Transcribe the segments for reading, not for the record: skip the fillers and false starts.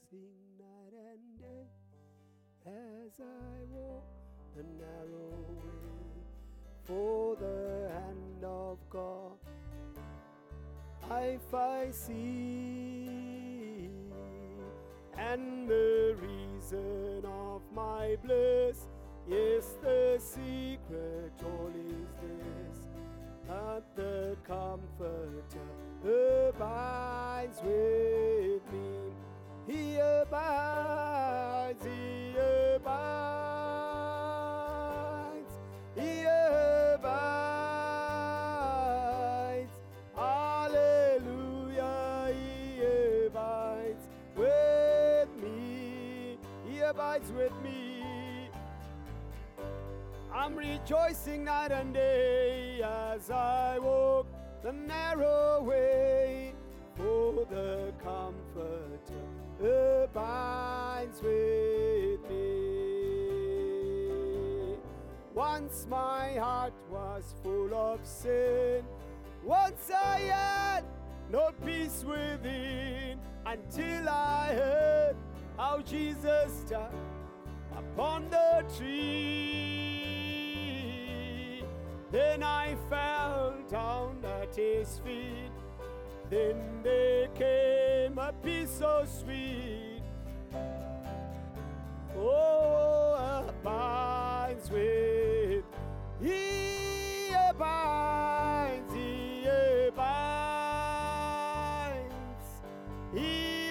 rejoicing night and day as I walk the narrow way. For the hand of God I see, and the reason of my bliss. Yes, the secret all is this, that the Comforter abides with me. He abides, He abides, He abides. Hallelujah, He abides with me. He abides with me. I'm rejoicing night and day as I walk the narrow way, for the Comforter abides with me. Once my heart was full of sin, once I had no peace within, until I heard how Jesus died upon the tree. Then I fell down at His feet. Then there came a peace so sweet. Oh, abides with, He abides, He abides, He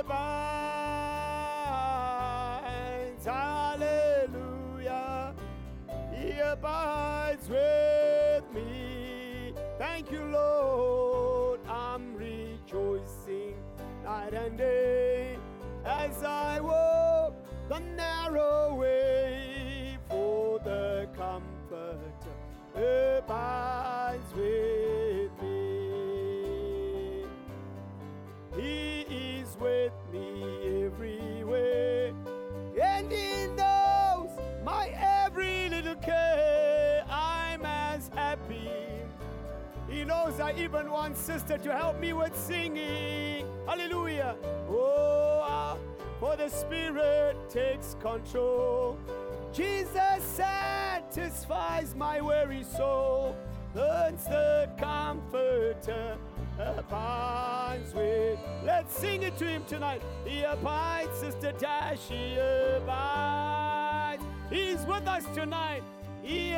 abides. Hallelujah, He abides with me. Thank you, Lord. I'm rejoicing night and day as I walk the narrow way, for the Comforter abides with me. He is with me everywhere, and He knows my every little care. I'm as happy. He knows I even want sister to help me with singing. Hallelujah. Oh, for the Spirit takes control. Jesus satisfies my weary soul. Learns the Comforter abides with. Let's sing it to Him tonight. He abides, Sister Dash. He abides. He's with us tonight. He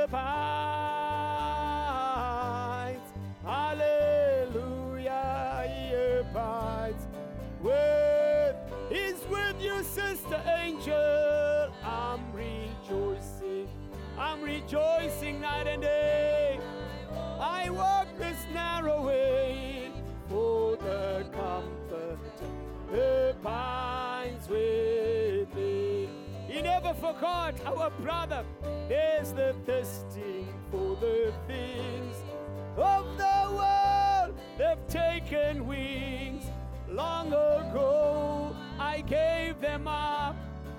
abides. Hallelujah. He abides with. He's with you, Sister Angel. I'm rejoicing. I'm rejoicing night and day. I walk this narrow way, for the Comforter abides with me. He never forgot our brother. There's the thirsting for the things of the world. They've taken wings. Long ago I gave them up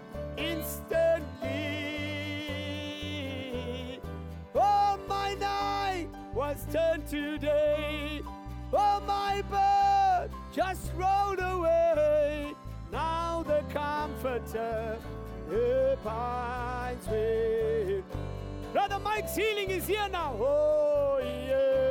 instantly. All my night was turned to day. All my bird just rolled away. Now the Comforter abides with. Brother Mike's healing is here now. Oh, He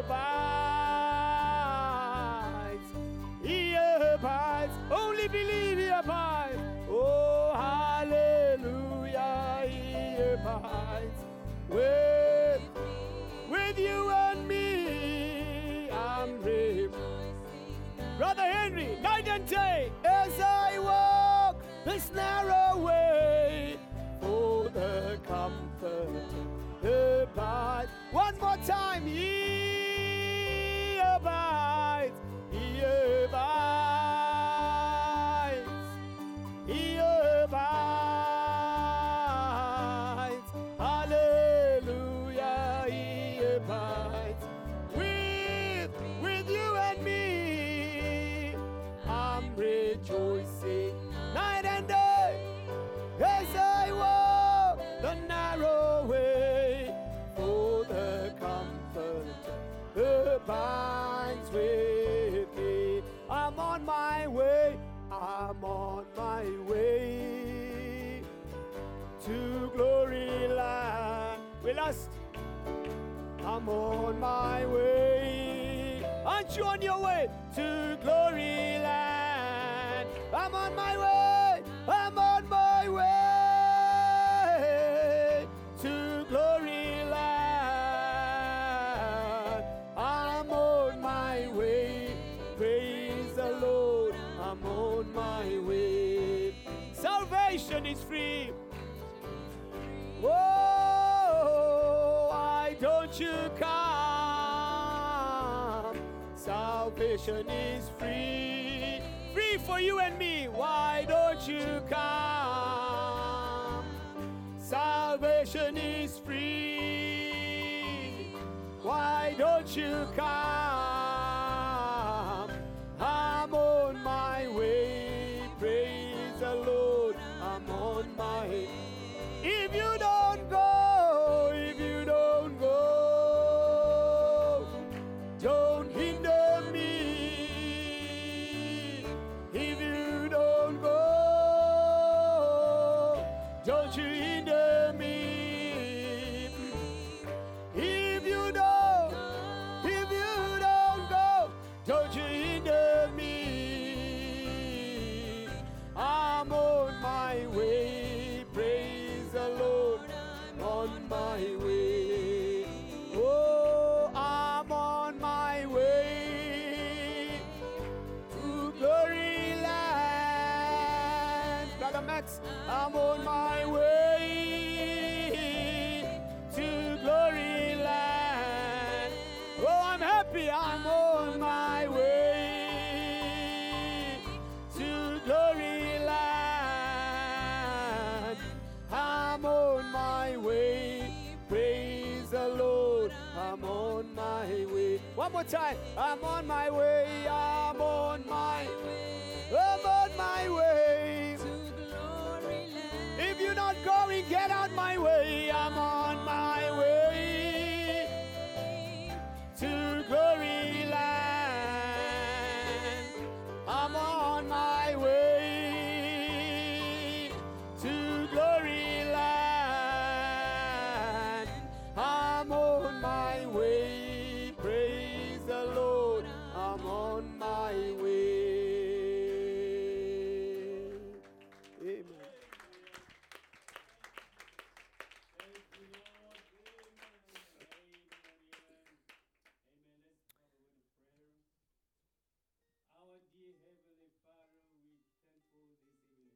abides. He abides. Only believe He abides. Oh, hallelujah. He abides with you and me. I'm rejoicing. Brother Henry, night and day, as I walk this narrow way, for the Comforter abides. One more time. He abides. He abides. He abides. Hallelujah. He abides with you and me. I'm rejoicing night and day as I walk the narrow way, for the Comforter abides with me. I'm on my way. I'm on my way to glory land. We lost. I'm on my way. Aren't you on your way to glory land? I'm on my way. I'm on my way to glory land. I'm on my way. Praise the Lord. I'm on my way. Salvation is free. Whoa, why don't you come? Salvation is free. Free for you and me. Why don't you come? Salvation is free. Why don't you come? I'm on my way. Praise the Lord. I'm on my way. If you don't go, if you don't go, don't hinder me. If you don't go, don't you hinder me. If you don't go, don't you hinder me. I'm on my way, praise the Lord, on my way. Oh, I'm on my way to glory land. Brother Max, I'm on my way to glory land. Oh, I'm happy, I'm on my way to glory land. I'm on my way, praise the Lord, I'm on my way. One more time, I'm on my way, I'm on my way, I'm on my way to glory land. If you're not going, get out my way, I'm on my way to glory land. I'm on my way to glory land. I'm on my way, praise the Lord, I'm on my way. Amen. Our dear Heavenly Father, we thankful this evening.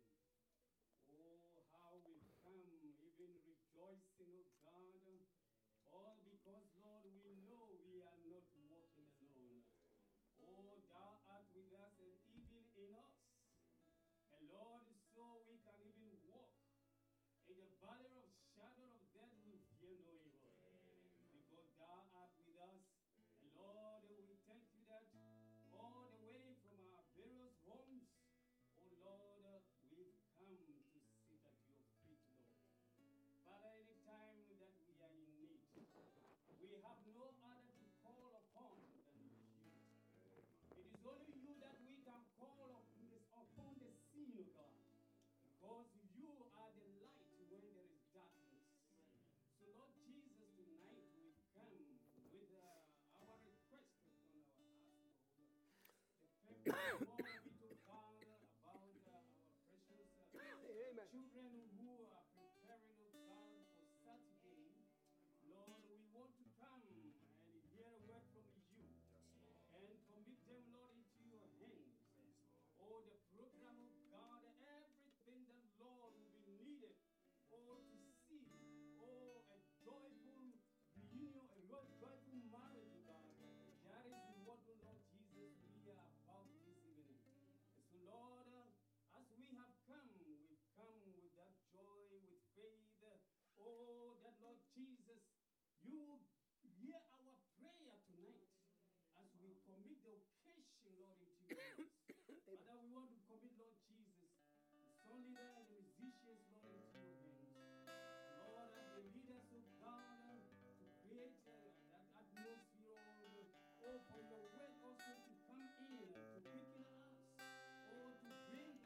Oh, how we come even rejoicing, oh God, all because, Lord, we know we are not walking alone. Oh, thou art with us and even in us. And Lord, so we can even walk in the valley of shadow of death, we fear no evil. Because thou art with us. And Lord, we thank you that all the way from our various homes, oh Lord, we've come to sit at your feet, Lord. Father, anytime that we are in need, we have no other to call upon than you. It is only you that we can call upon the scene, oh God. Because you are the light when there is darkness. So Lord Jesus, tonight we've come with our request upon our hearts, Lord. The purpose of all of it, oh God, about our precious children who are preparing, oh God, for Saturday. Lord, we want to come and hear a word from you and commit them, Lord, into your hands. Oh, the program of God, everything that, Lord, will be needed, oh, to see, oh, a joyful reunion, a joyful marriage, oh God. That is what, oh, Lord Jesus, we are about this evening. So, Lord, as we have come, we've come with that joy, with faith. Oh, that, Lord Jesus, you will hear our prayer tonight as we commit the occasion, Lord, into your hands. Father, we want to commit, Lord Jesus, the song leader and the musicians, Lord, into your hands. Lord, as the leaders of God, to create that atmosphere, oh, for your word also to come in, to quicken us, oh, to bring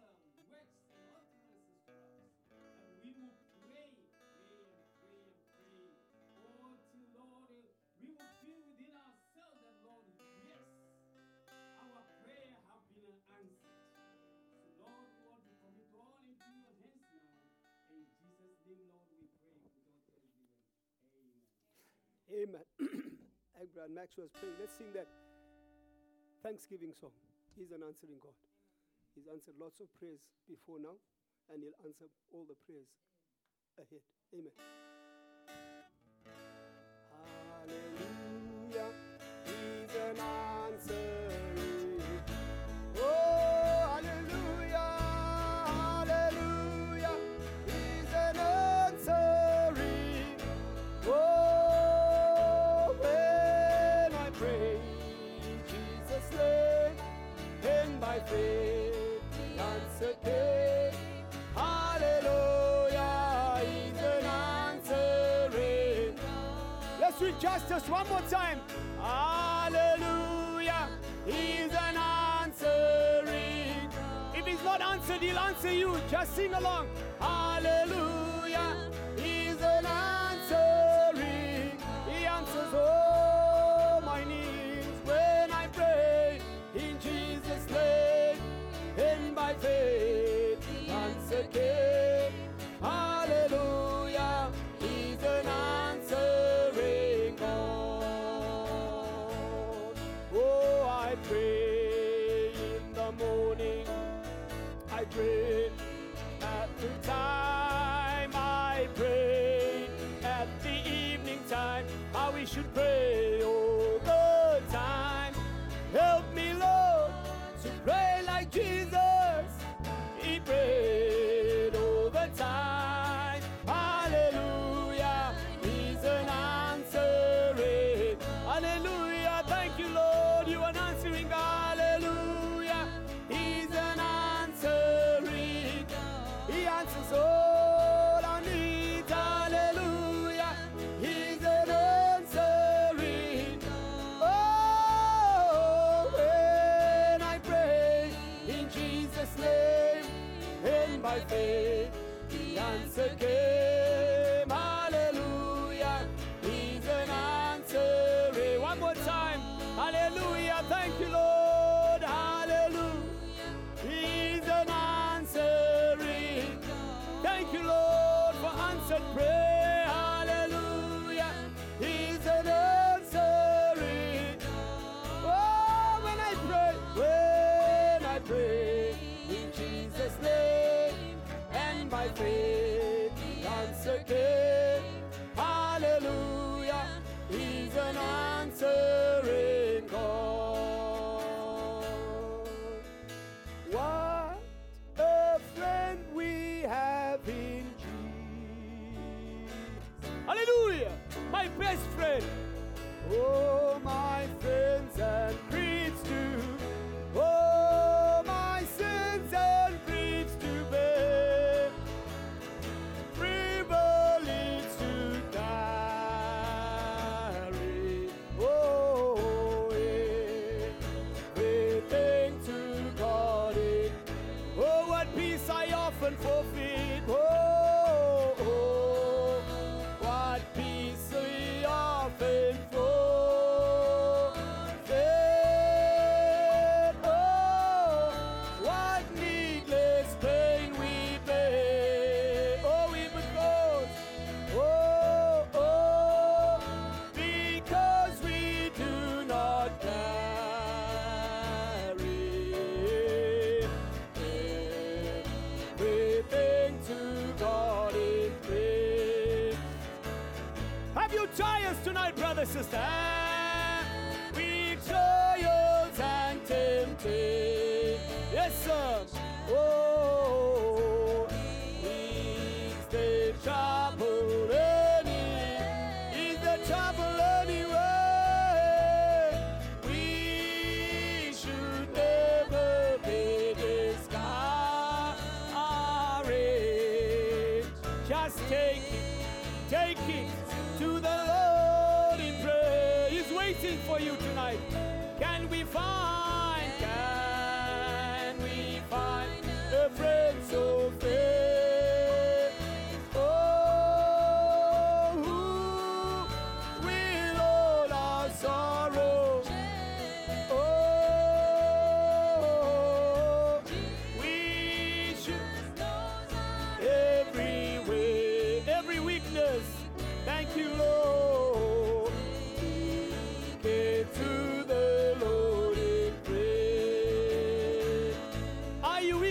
him, Lord, we pray with all thanksgiving. Amen. Amen. Like Brother Max was praying, let's sing that Thanksgiving song. He's an answering God. He's answered lots of prayers before now, and he'll answer all the prayers ahead. Amen. Hallelujah. He's an answering. Oh, hallelujah. Hallelujah. He's an answering. Oh, when I pray Jesus' name, and by faith the answer came. Hallelujah, he's an answering. Let's read justice one more time. Hallelujah, he's an answering. If he's not answered, he'll answer you. Just sing along. Hallelujah, he's an answering. He answers all my needs when I pray in Jesus' name, and by faith the answer came. Hallelujah, he's an answering God. Oh, I pray in the morning, I pray at the time, I pray at the evening time. How we should pray all the time. Help me, Lord, to pray like Jesus. He prayed all the time. Hallelujah, he's an answering. Hallelujah, thank you, Lord, you are an answering God. Hallelujah, he's an answering. He answers all our needs. Hallelujah, he's an answering. Oh, when I pray in Jesus' name, and by faith the answer came. Hallelujah, he's an answering. One more time. Hallelujah, thank you, Lord. Hallelujah, he's an answering. Thank you, Lord, for answered prayer. Hallelujah, he's an answering. Oh, when I pray in Jesus' name, and by faith the answer came. Hallelujah, he's an answering God. What a friend we have in Jesus. Hallelujah, my best friend. Oh, my friends and griefs too. Oh, my sins and griefs to bear. Privilege to carry. Oh, everything to God in. Oh, what peace I often forfeit. Oh, what peace we often forfeit. Oh, what needless pain we bear. Oh, because we do not carry everything to God in prayer. Have you trials tonight, brother, sister? We trials and temptation. Yes, sir. Oh, is the trouble any? Is the trouble anywhere? We should never be discouraged. Just take it to the Lord in prayer. He's waiting for you tonight. Can we find a friend so fair? Oh, who will all our sorrow? Oh, we should every way.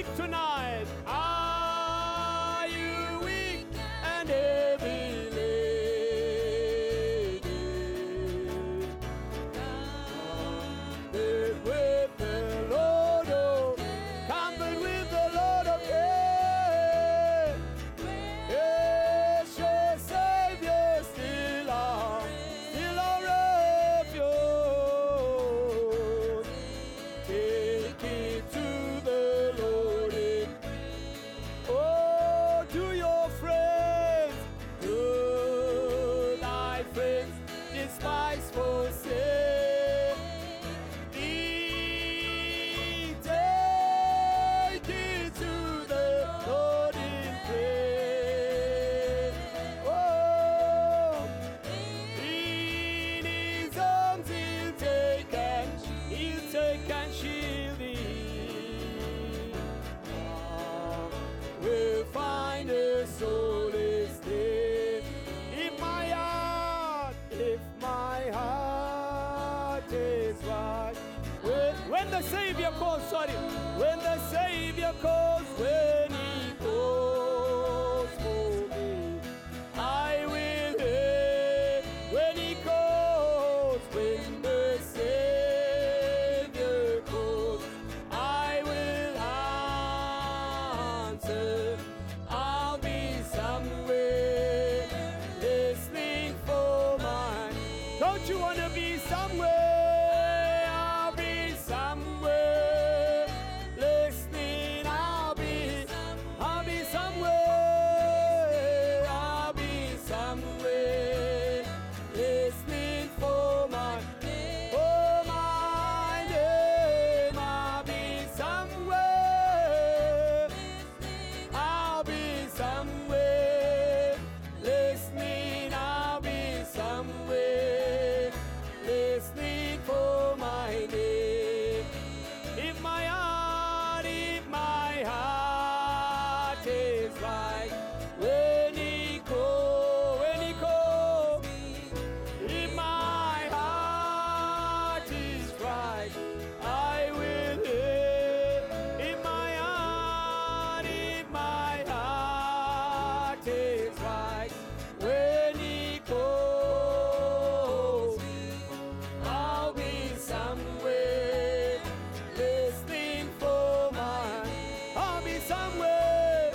tonight. Are you weak and heavy laden? Comfort with the Lord, oh, comfort with the Lord, okay. Yes, your Savior still our refuge. Take it to the Lord in oh, to your friends, to thy friends, despise, forsake thee. Take it to the Lord in prayer. Oh, in his arms he'll take and shield thee. We'll find a solace there. If my heart is right. When the Savior calls, when the Savior calls, when he calls for me, I will hear. When he calls, when the Savior calls, I will answer. I'll be somewhere listening for mine. Don't you want to be somewhere? I'll be somewhere listening. I'll be somewhere. I'll be somewhere listening for my name. I'll be somewhere. I'll be somewhere listening. I'll be somewhere listening for my name. If my heart is right, when he calls, if my heart is right, I will hear. If my heart is right, when he calls, I'll be somewhere listening for mine. I'll be somewhere,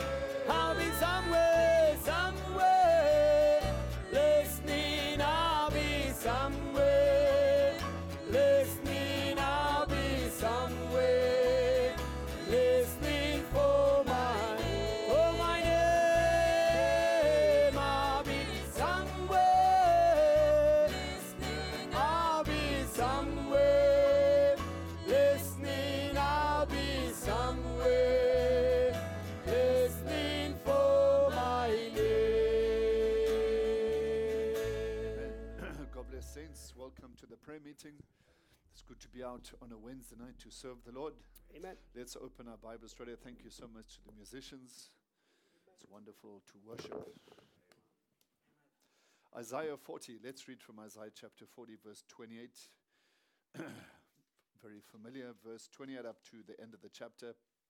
somewhere listening. I'll be somewhere listening. I'll be somewhere listening for my name. I'll be somewhere. I'll be somewhere listening. I'll be somewhere listening for my name. God bless saints. Welcome to the prayer meeting. It's good to be out on a Wednesday night to serve the Lord. Amen. Let's open our Bibles together. Thank you so much to the musicians. It's wonderful to worship. Isaiah 40. Let's read from Isaiah chapter 40, verse 28. Very familiar. Verse 28 up to the end of the chapter.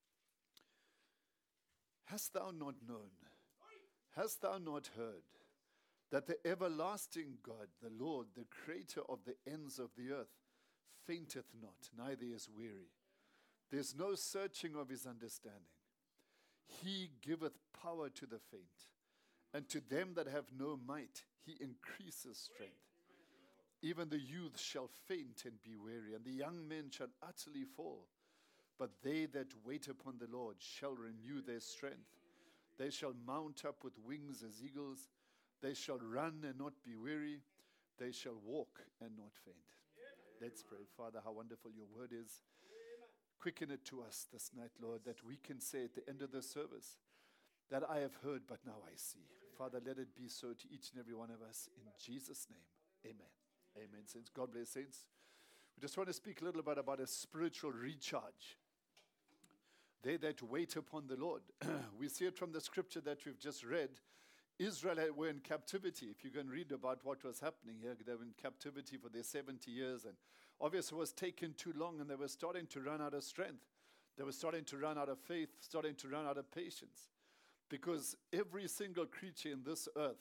Hast thou not known? Hast thou not heard? That the everlasting God, the Lord, the creator of the ends of the earth, fainteth not, neither is weary. There's no searching of his understanding. He giveth power to the faint, and to them that have no might he increases strength. Even the youth shall faint and be weary, and the young men shall utterly fall. But they that wait upon the Lord shall renew their strength. They shall mount up with wings as eagles. They shall run and not be weary. They shall walk and not faint. Let's pray. Father, how wonderful your word is. Quicken it to us this night, Lord, that we can say at the end of the service that I have heard, but now I see. Father, let it be so to each and every one of us. In Jesus' name, amen. Amen, saints. God bless, saints. We just want to speak a little bit about a spiritual recharge. They that wait upon the Lord. We see it from the scripture that we've just read. Israel were in captivity. If you can read about what was happening here, they were in captivity for their 70 years. And obviously it was taken too long and they were starting to run out of strength. They were starting to run out of faith, starting to run out of patience. Because every single creature in this earth,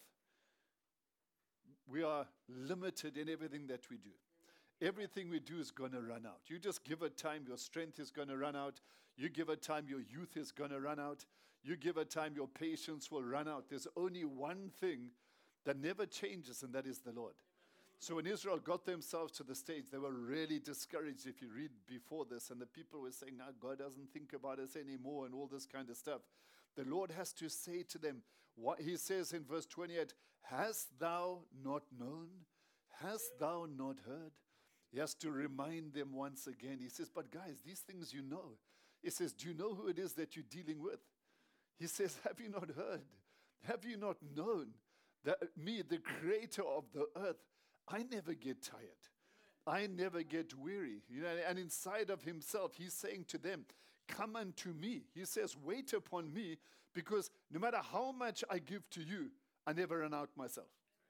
we are limited in everything that we do. Everything we do is going to run out. You just give it time, your strength is going to run out. You give it time, your youth is going to run out. You give it time, your patience will run out. There's only one thing that never changes, and that is the Lord. So when Israel got themselves to the stage, they were really discouraged. If you read before this, and the people were saying, "Now God doesn't think about us anymore," and all this kind of stuff. The Lord has to say to them, what he says in verse 28, "Hast thou not known? Hast thou not heard?" He has to remind them once again. He says, "But guys, these things you know." He says, "Do you know who it is that you're dealing with?" He says, "Have you not heard? Have you not known that me, the creator of the earth, I never get tired. I never get weary." You know, and inside of himself, he's saying to them, "Come unto me." He says, "Wait upon me, because no matter how much I give to you, I never run out myself.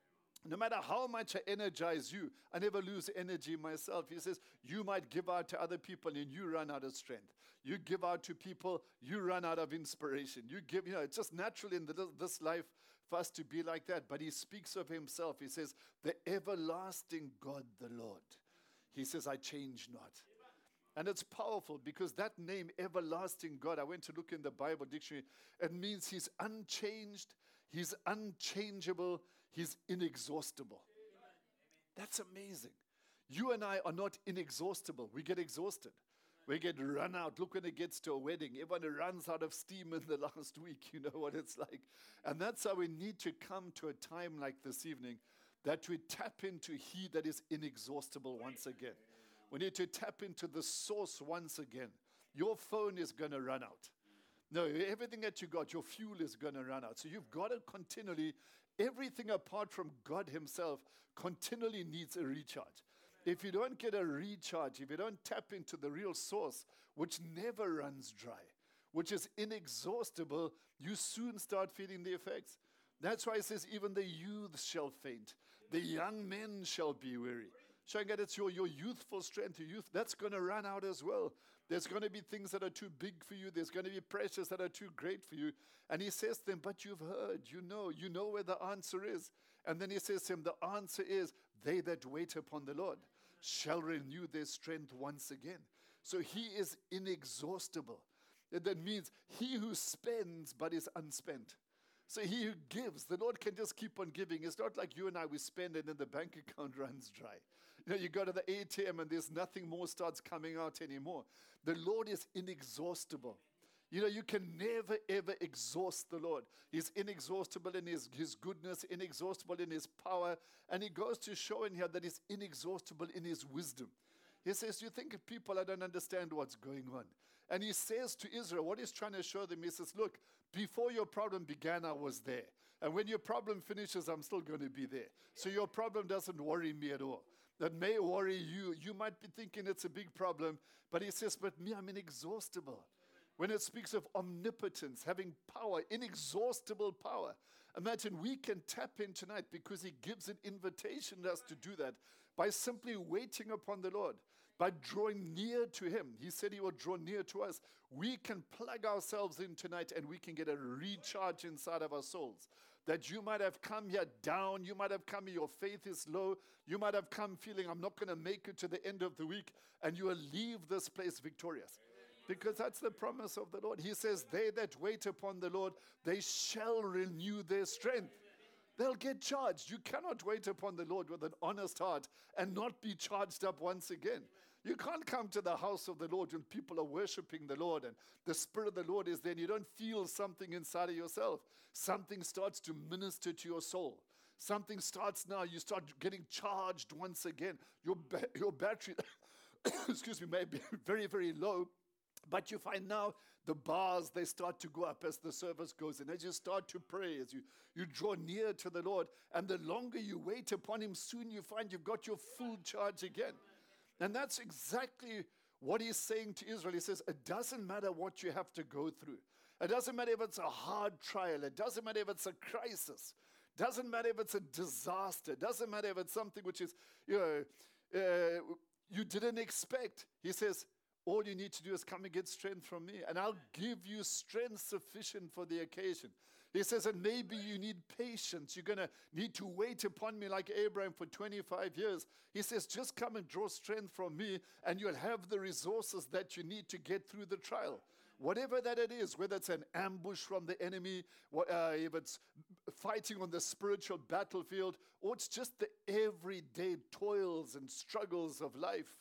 No matter how much I energize you, I never lose energy myself." He says, "You might give out to other people and you run out of strength. You give out to people, you run out of inspiration. You give, it's just natural in this life for us to be like that." But he speaks of himself. He says, "The everlasting God, the Lord." He says, "I change not." And it's powerful because that name, everlasting God, I went to look in the Bible dictionary. It means he's unchanged, he's unchangeable, he's inexhaustible. That's amazing. You and I are not inexhaustible. We get exhausted. We get run out. Look, when it gets to a wedding, everyone runs out of steam in the last week. You know what it's like. And that's how we need to come to a time like this evening, that we tap into he that is inexhaustible once again. We need to tap into the source once again. Your phone is going to run out. No, everything that you got, your fuel is going to run out. So you've got to continually, everything apart from God himself, continually needs a recharge. If you don't get a recharge, if you don't tap into the real source, which never runs dry, which is inexhaustible, you soon start feeling the effects. That's why it says, "Even the youth shall faint. The young men shall be weary." Showing that it's your youthful strength, your youth, that's going to run out as well. There's going to be things that are too big for you. There's going to be pressures that are too great for you. And he says to them, "But you've heard, you know where the answer is." And then he says to them, the answer is, "They that wait upon the Lord shall renew their strength once again." So he is inexhaustible. That means he who spends but is unspent. So he who gives, the Lord can just keep on giving. It's not like you and I, we spend and then the bank account runs dry. You go to the ATM and there's nothing more starts coming out anymore. The Lord is inexhaustible. You can never, ever exhaust the Lord. He's inexhaustible in his goodness, inexhaustible in his power. And he goes to show in here that he's inexhaustible in his wisdom. He says, "You think of people, I don't understand what's going on." And he says to Israel, what he's trying to show them, he says, "Look, before your problem began, I was there. And when your problem finishes, I'm still going to be there. So your problem doesn't worry me at all. That may worry you. You might be thinking it's a big problem, but he says, but me, I'm inexhaustible." When it speaks of omnipotence, having power, inexhaustible power. Imagine we can tap in tonight because he gives an invitation to us to do that by simply waiting upon the Lord, by drawing near to him. He said he will draw near to us. We can plug ourselves in tonight and we can get a recharge inside of our souls. That you might have come here down, you might have come here, your faith is low, you might have come feeling, "I'm not going to make it to the end of the week," and you will leave this place victorious. Because that's the promise of the Lord. He says, "They that wait upon the Lord, they shall renew their strength." They'll get charged. You cannot wait upon the Lord with an honest heart and not be charged up once again. You can't come to the house of the Lord when people are worshiping the Lord and the Spirit of the Lord is there and you don't feel something inside of yourself. Something starts to minister to your soul. Something starts now. You start getting charged once again. Your battery, excuse me, may be very, very low. But you find now the bars, they start to go up as the service goes in. As you start to pray, as you draw near to the Lord. And the longer you wait upon him, soon you find you've got your full charge again. And that's exactly what he's saying to Israel. He says, it doesn't matter what you have to go through. It doesn't matter if it's a hard trial. It doesn't matter if it's a crisis. It doesn't matter if it's a disaster. It doesn't matter if it's something which is, you didn't expect. He says, All you need to do is come and get strength from me, and I'll give you strength sufficient for the occasion. He says, and maybe you need patience. You're going to need to wait upon me like Abraham for 25 years. He says, just come and draw strength from me, and you'll have the resources that you need to get through the trial. Whatever that it is, whether it's an ambush from the enemy, if it's fighting on the spiritual battlefield, or it's just the everyday toils and struggles of life,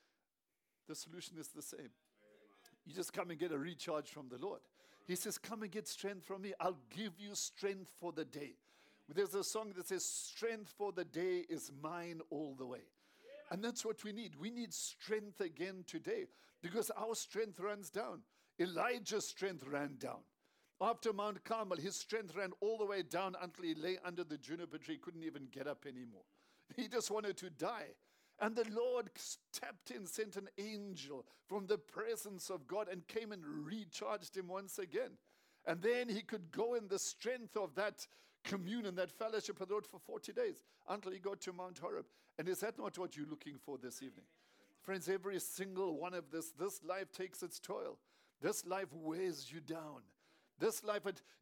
the solution is the same. You just come and get a recharge from the Lord. He says, come and get strength from me. I'll give you strength for the day. There's a song that says, strength for the day is mine all the way. And that's what we need. We need strength again today because our strength runs down. Elijah's strength ran down. After Mount Carmel, his strength ran all the way down until he lay under the juniper tree. He couldn't even get up anymore. He just wanted to die. And the Lord tapped in, sent an angel from the presence of God and came and recharged him once again. And then he could go in the strength of that communion, that fellowship with the Lord for 40 days until he got to Mount Horeb. And is that not what you're looking for this evening? Friends, every single one of this life takes its toil. This life wears you down. This life,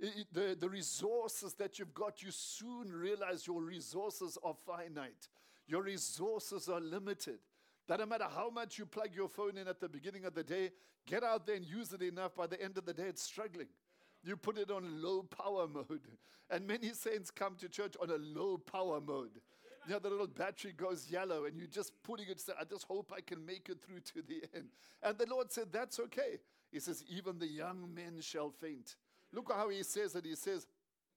the resources that you've got, you soon realize your resources are finite. Your resources are limited. That no matter how much you plug your phone in at the beginning of the day, get out there and use it enough, by the end of the day, it's struggling. You put it on low power mode. And many saints come to church on a low power mode. You know, the little battery goes yellow and you're just putting it, I just hope I can make it through to the end. And the Lord said, that's okay. He says, even the young men shall faint. Look how he says it. He says,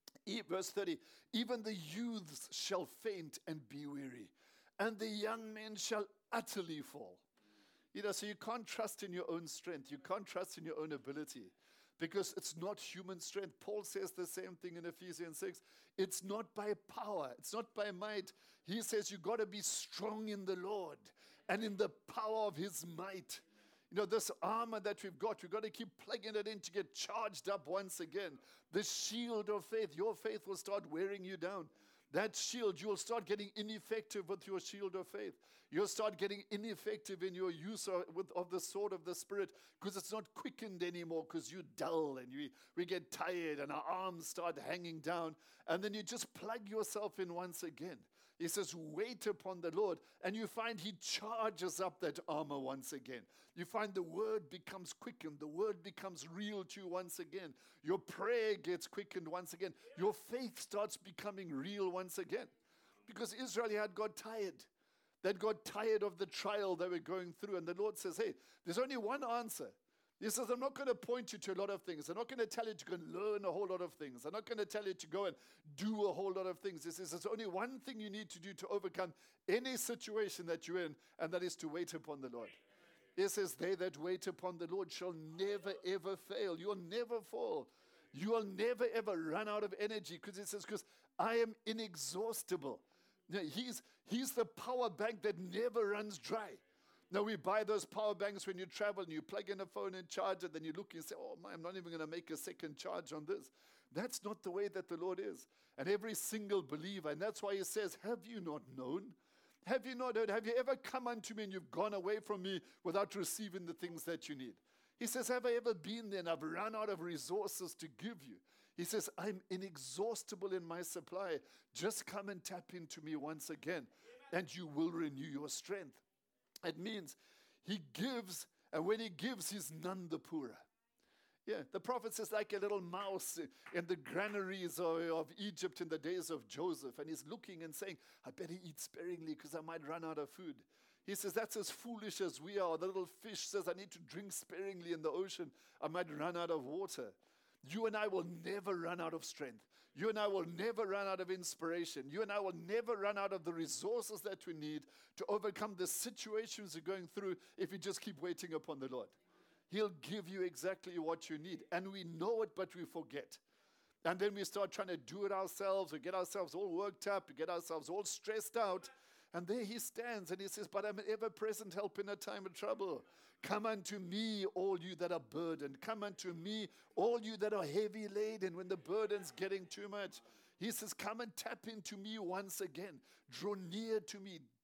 verse 30, even the youths shall faint and be weary, and the young men shall utterly fall. You know, so you can't trust in your own strength. You can't trust in your own ability because it's not human strength. Paul says the same thing in Ephesians 6. It's not by power. It's not by might. He says you got to be strong in the Lord and in the power of his might. You know, this armor that we've got to keep plugging it in to get charged up once again. The shield of faith, your faith will start wearing you down. That shield, you'll start getting ineffective with your shield of faith. You'll start getting ineffective in your use of the sword of the Spirit because it's not quickened anymore because you're dull and we get tired and our arms start hanging down. And then you just plug yourself in once again. He says, wait upon the Lord. And you find he charges up that armor once again. You find the word becomes quickened. The word becomes real to you once again. Your prayer gets quickened once again. Your faith starts becoming real once again. Because Israel had got tired. They'd got tired of the trial they were going through. And the Lord says, hey, there's only one answer. He says, I'm not going to point you to a lot of things. I'm not going to tell you to go and learn a whole lot of things. I'm not going to tell you to go and do a whole lot of things. He says, there's only one thing you need to do to overcome any situation that you're in, and that is to wait upon the Lord. He says, they that wait upon the Lord shall never, ever fail. You'll never fall. You will never, ever run out of energy. Because he says, because I am inexhaustible. Now, he's the power bank that never runs dry. Now, we buy those power banks when you travel and you plug in a phone and charge it, then you look and say, oh, I'm not even going to make a second charge on this. That's not the way that the Lord is. And every single believer, and that's why he says, have you not known? Have you not heard? Have you ever come unto me and you've gone away from me without receiving the things that you need? He says, have I ever been there and I've run out of resources to give you? He says, I'm inexhaustible in my supply. Just come and tap into me once again, and you will renew your strength. It means he gives, and when he gives, he's none the poorer. Yeah, the prophet says like a little mouse in the granaries of Egypt in the days of Joseph, and he's looking and saying, I better eat sparingly because I might run out of food. He says, that's as foolish as we are. The little fish says, I need to drink sparingly in the ocean. I might run out of water. You and I will never run out of strength. You and I will never run out of inspiration. You and I will never run out of the resources that we need to overcome the situations we're going through if we just keep waiting upon the Lord. He'll give you exactly what you need. And we know it, but we forget. And then we start trying to do it ourselves. We get ourselves all worked up. We get ourselves all stressed out. And there he stands and he says, but I'm an ever-present help in a time of trouble. Come unto me, all you that are burdened. Come unto me, all you that are heavy laden when the burden's getting too much. He says, come and tap into me once again. Draw near to me.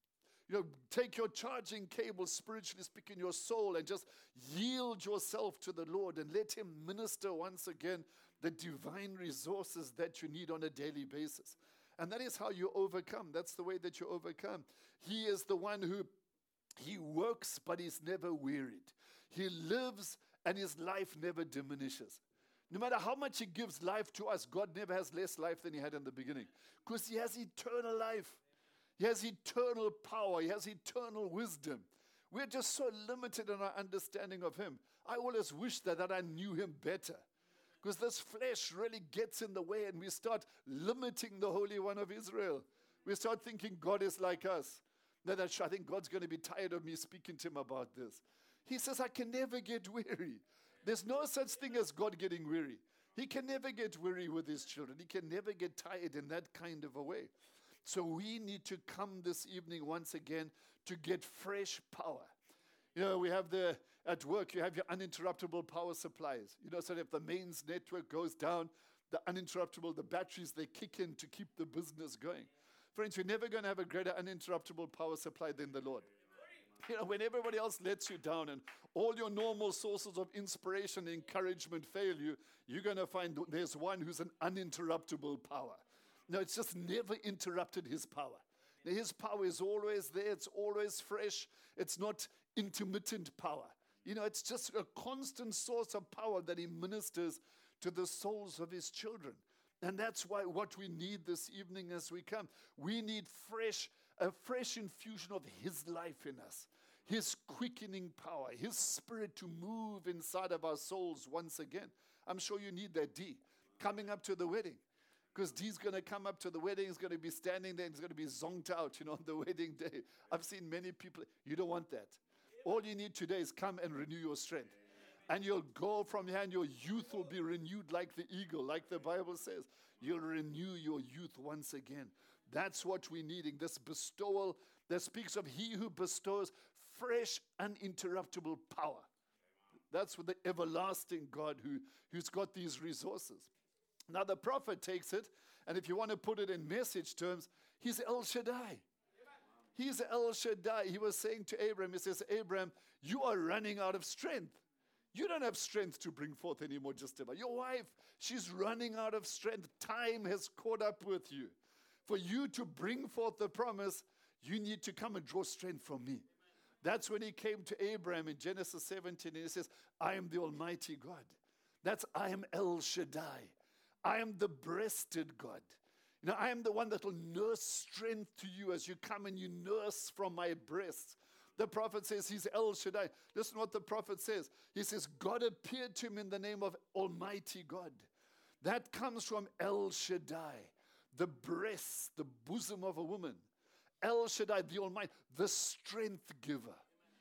take your charging cable, spiritually speaking, your soul, and just yield yourself to the Lord and let Him minister once again the divine resources that you need on a daily basis. And that is how you overcome. That's the way that you overcome. He is the one who, He works, but He's never wearied. He lives, and His life never diminishes. No matter how much He gives life to us, God never has less life than He had in the beginning, because He has eternal life. He has eternal power. He has eternal wisdom. We're just so limited in our understanding of Him. I always wish that I knew Him better, because this flesh really gets in the way, and we start limiting the Holy One of Israel. We start thinking God is like us. I think God's going to be tired of me speaking to Him about this. He says, I can never get weary. There's no such thing as God getting weary. He can never get weary with His children. He can never get tired in that kind of a way. So we need to come this evening once again to get fresh power. We have at work, you have your uninterruptible power supplies. So if the mains network goes down, the batteries, they kick in to keep the business going. Friends, you're never going to have a greater uninterruptible power supply than the Lord. When everybody else lets you down and all your normal sources of inspiration and encouragement fail you, you're going to find there's one who's an uninterruptible power. No, it's just never interrupted His power. Now, His power is always there. It's always fresh. It's not intermittent power. It's just a constant source of power that He ministers to the souls of His children. And that's why what we need this evening as we come, we need a fresh infusion of His life in us, His quickening power, His Spirit to move inside of our souls once again. I'm sure you need that D coming up to the wedding. Because D's going to come up to the wedding, he's going to be standing there, and he's going to be zonked out, on the wedding day. I've seen many people, you don't want that. All you need today is come and renew your strength. And you'll go from here, and your youth will be renewed like the eagle, like the Bible says. You'll renew your youth once again. That's what we're needing, this bestowal that speaks of He who bestows fresh, uninterruptible power. That's with the everlasting God who's got these resources. Now the prophet takes it, and if you want to put it in message terms, he's El Shaddai. He's El Shaddai. He was saying to Abraham, he says, Abraham, you are running out of strength. You don't have strength to bring forth anymore just about. Your wife, she's running out of strength. Time has caught up with you. For you to bring forth the promise, you need to come and draw strength from me. That's when He came to Abraham in Genesis 17, and He says, I am the Almighty God. I am El Shaddai. I am the breasted God. I am the one that will nurse strength to you as you come and you nurse from my breasts. The prophet says He's El Shaddai. Listen what the prophet says. He says, God appeared to him in the name of Almighty God. That comes from El Shaddai, the breast, the bosom of a woman. El Shaddai, the Almighty, the strength giver,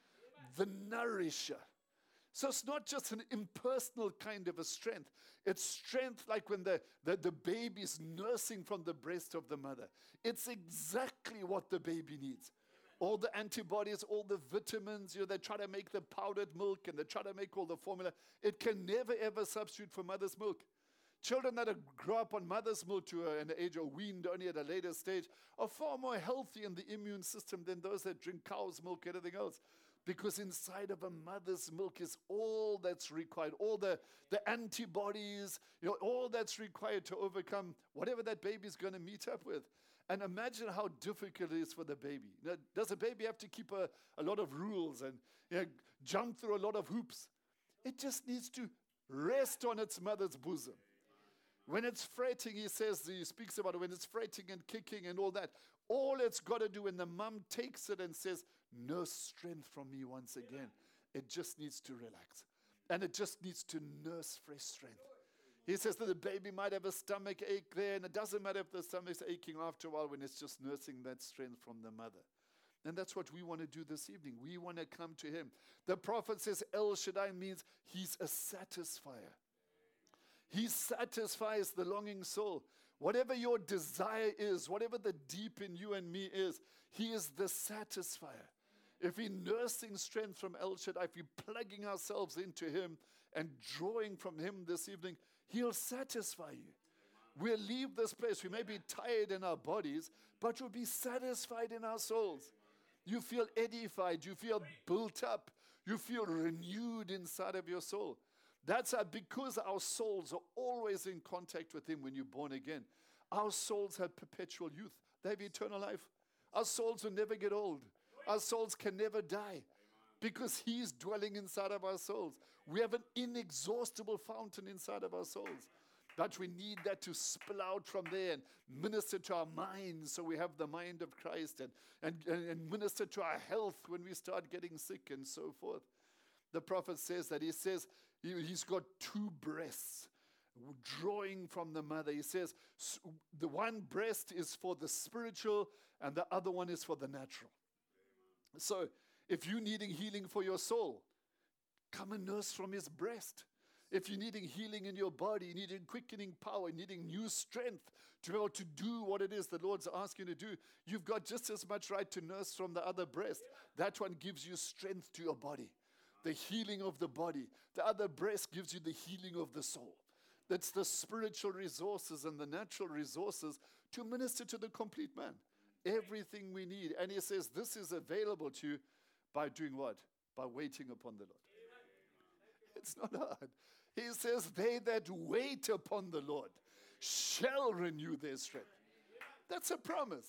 the nourisher. So it's not just an impersonal kind of a strength. It's strength like when the baby's nursing from the breast of the mother. It's exactly what the baby needs. All the antibodies, all the vitamins, they try to make the powdered milk and they try to make all the formula. It can never, ever substitute for mother's milk. Children that grow up on mother's milk to an age or weaned only at a later stage are far more healthy in the immune system than those that drink cow's milk and everything else. Because inside of a mother's milk is all that's required, all the antibodies, all that's required to overcome whatever that baby's going to meet up with. And imagine how difficult it is for the baby. Does a baby have to keep a lot of rules and jump through a lot of hoops? It just needs to rest on its mother's bosom. When it's fretting, he speaks about it, when it's fretting and kicking and all that, all it's got to do when the mum takes it and says, nurse strength from me once again, it just needs to relax. And it just needs to nurse fresh strength. He says that the baby might have a stomach ache there, and it doesn't matter if the stomach's aching after a while when it's just nursing that strength from the mother. And that's what we want to do this evening. We want to come to Him. The prophet says El Shaddai means He's a satisfier. He satisfies the longing soul. Whatever your desire is, whatever the deep in you and me is, He is the satisfier. If we're nursing strength from El Shaddai, if we're plugging ourselves into Him and drawing from Him this evening, He'll satisfy you. We'll leave this place. We may be tired in our bodies, but we'll be satisfied in our souls. You feel edified. You feel built up. You feel renewed inside of your soul. That's because our souls are always in contact with Him when you're born again. Our souls have perpetual youth. They have eternal life. Our souls will never get old. Our souls can never die because He's dwelling inside of our souls. We have an inexhaustible fountain inside of our souls. But we need that to spill out from there and minister to our minds so we have the mind of Christ and minister to our health when we start getting sick and so forth. The prophet says that he's got two breasts drawing from the mother. He says the one breast is for the spiritual and the other one is for the natural. So if you're needing healing for your soul, come and nurse from His breast. If you're needing healing in your body, you're needing quickening power, you're needing new strength to be able to do what it is the Lord's asking you to do, you've got just as much right to nurse from the other breast. That one gives you strength to your body, the healing of the body. The other breast gives you the healing of the soul. That's the spiritual resources and the natural resources to minister to the complete man. Everything we need. And He says this is available to you by doing what? By waiting upon the Lord. It's not hard. He says, they that wait upon the Lord shall renew their strength. That's a promise.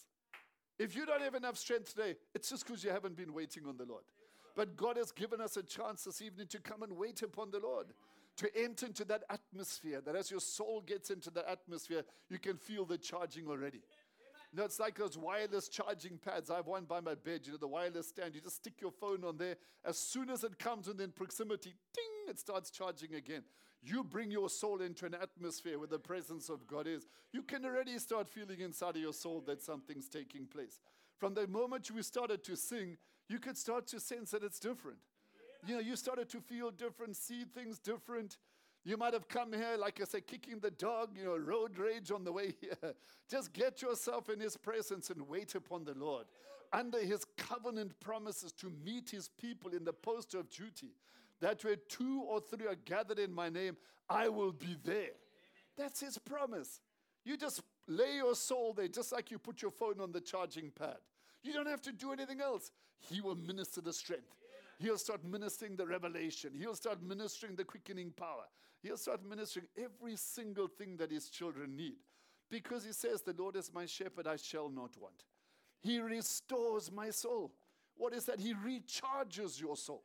If you don't have enough strength today, it's just because you haven't been waiting on the Lord. But God has given us a chance this evening to come and wait upon the Lord, to enter into that atmosphere, that as your soul gets into the atmosphere, you can feel the charging already. You know, it's like those wireless charging pads. I have one by my bed, the wireless stand. You just stick your phone on there. As soon as it comes within proximity, ding, it starts charging again. You bring your soul into an atmosphere where the presence of God is. You can already start feeling inside of your soul that something's taking place. From the moment we started to sing, you could start to sense that it's different. You started to feel different, see things different. You might have come here, like I said, kicking the dog, road rage on the way here. Just get yourself in His presence and wait upon the Lord. Under His covenant promises to meet His people in the post of duty. That where 2 or 3 are gathered in my name, I will be there. That's His promise. You just lay your soul there, just like you put your phone on the charging pad. You don't have to do anything else. He will minister the strength. He'll start ministering the revelation. He'll start ministering the quickening power. He'll start ministering every single thing that His children need. Because He says, the Lord is my shepherd, I shall not want. He restores my soul. What is that? He recharges your soul.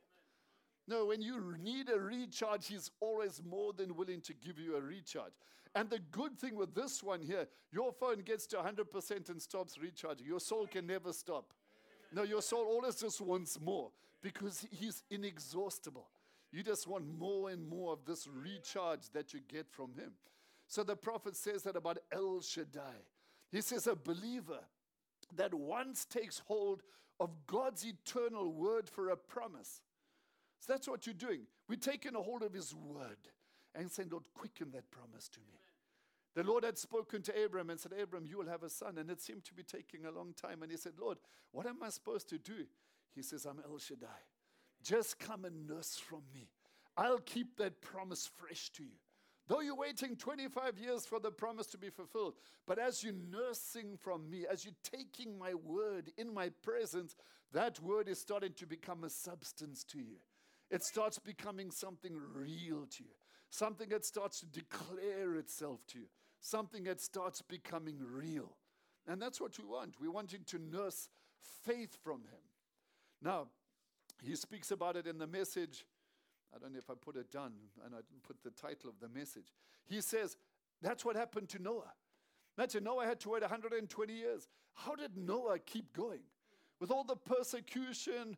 No, when you need a recharge, He's always more than willing to give you a recharge. And the good thing with this one here, your phone gets to 100% and stops recharging. Your soul can never stop. No, your soul always just wants more because He's inexhaustible. You just want more and more of this recharge that you get from Him. So the prophet says that about El Shaddai. He says a believer that once takes hold of God's eternal word for a promise. So that's what you're doing. We're taking a hold of His word and saying, Lord, quicken that promise to me. The Lord had spoken to Abram and said, Abram, you will have a son. And it seemed to be taking a long time. And he said, Lord, what am I supposed to do? He says, I'm El Shaddai. Just come and nurse from me. I'll keep that promise fresh to you. Though you're waiting 25 years for the promise to be fulfilled, but as you're nursing from me, as you're taking my word in my presence, that word is starting to become a substance to you. It starts becoming something real to you, something that starts to declare itself to you, something that starts becoming real. And that's what we want. We want you to nurse faith from Him. Now, he speaks about it in the message. I don't know if I put it down, and I didn't put the title of the message. He says, that's what happened to Noah. Imagine Noah had to wait 120 years. How did Noah keep going? With all the persecution,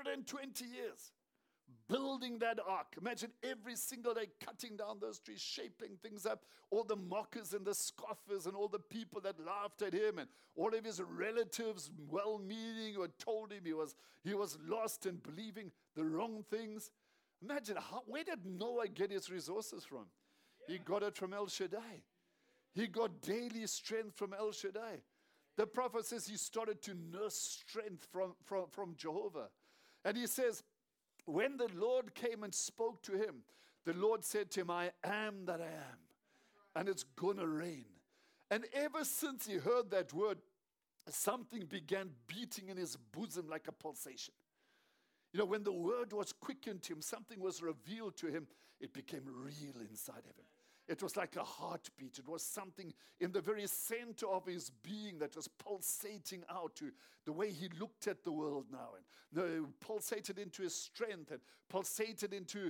120 years. Building that ark. Imagine every single day cutting down those trees, shaping things up. All the mockers and the scoffers and all the people that laughed at him and all of his relatives, well-meaning, who had told him he was lost and believing the wrong things. Imagine, where did Noah get his resources from? He got it from El Shaddai. He got daily strength from El Shaddai. The prophet says he started to nurse strength from Jehovah. And he says, when the Lord came and spoke to him, the Lord said to him, I am that I am. And it's going to rain. And ever since he heard that word, something began beating in his bosom like a pulsation. You know, when the word was quickened to him, something was revealed to him, it became real inside of him. It was like a heartbeat. It was something in the very center of his being that was pulsating out to the way he looked at the world now. And pulsated into his strength and pulsated into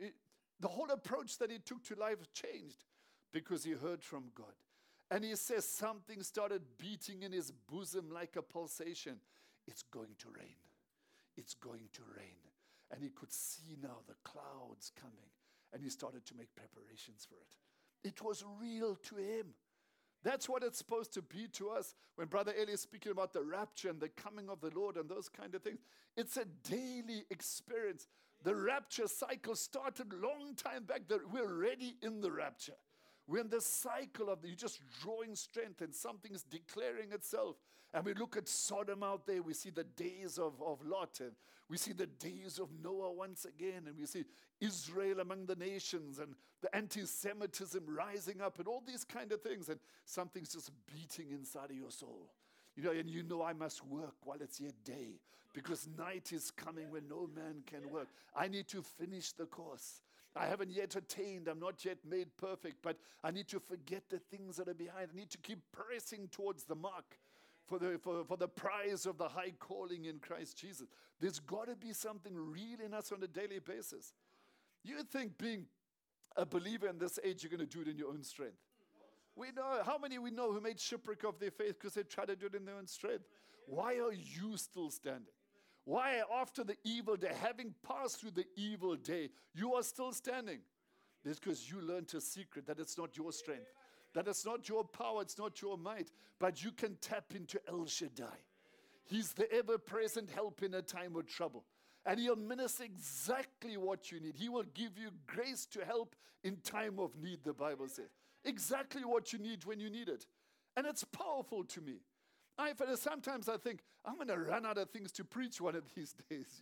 the whole approach that he took to life changed because he heard from God. And he says something started beating in his bosom like a pulsation. It's going to rain. It's going to rain. And he could see now the clouds coming. And he started to make preparations for it. It was real to him. That's what it's supposed to be to us. When Brother Eli is speaking about the rapture and the coming of the Lord and those kind of things, it's a daily experience. The rapture cycle started a long time back. We're already in the rapture. We're in the cycle of you're just drawing strength and something is declaring itself. And we look at Sodom out there. We see the days of Lot. And we see the days of Noah once again. And we see Israel among the nations and the anti-Semitism rising up and all these kind of things. And something's just beating inside of your soul. You know, and you know I must work while it's yet day because night is coming when no man can work. I need to finish the course. I haven't yet attained. I'm not yet made perfect, but I need to forget the things that are behind. I need to keep pressing towards the mark for the prize of the high calling in Christ Jesus. There's got to be something real in us on a daily basis. You think being a believer in this age, you're going to do it in your own strength. We know, how many we know who made shipwreck of their faith because they tried to do it in their own strength? Why are you still standing? Why, after the evil day, having passed through the evil day, you are still standing? It's because you learned a secret that it's not your strength, that it's not your power, it's not your might, but you can tap into El Shaddai. He's the ever-present help in a time of trouble. And he'll minister exactly what you need. He will give you grace to help in time of need, the Bible says. Exactly what you need when you need it. And it's powerful to me. Sometimes I think, I'm going to run out of things to preach one of these days.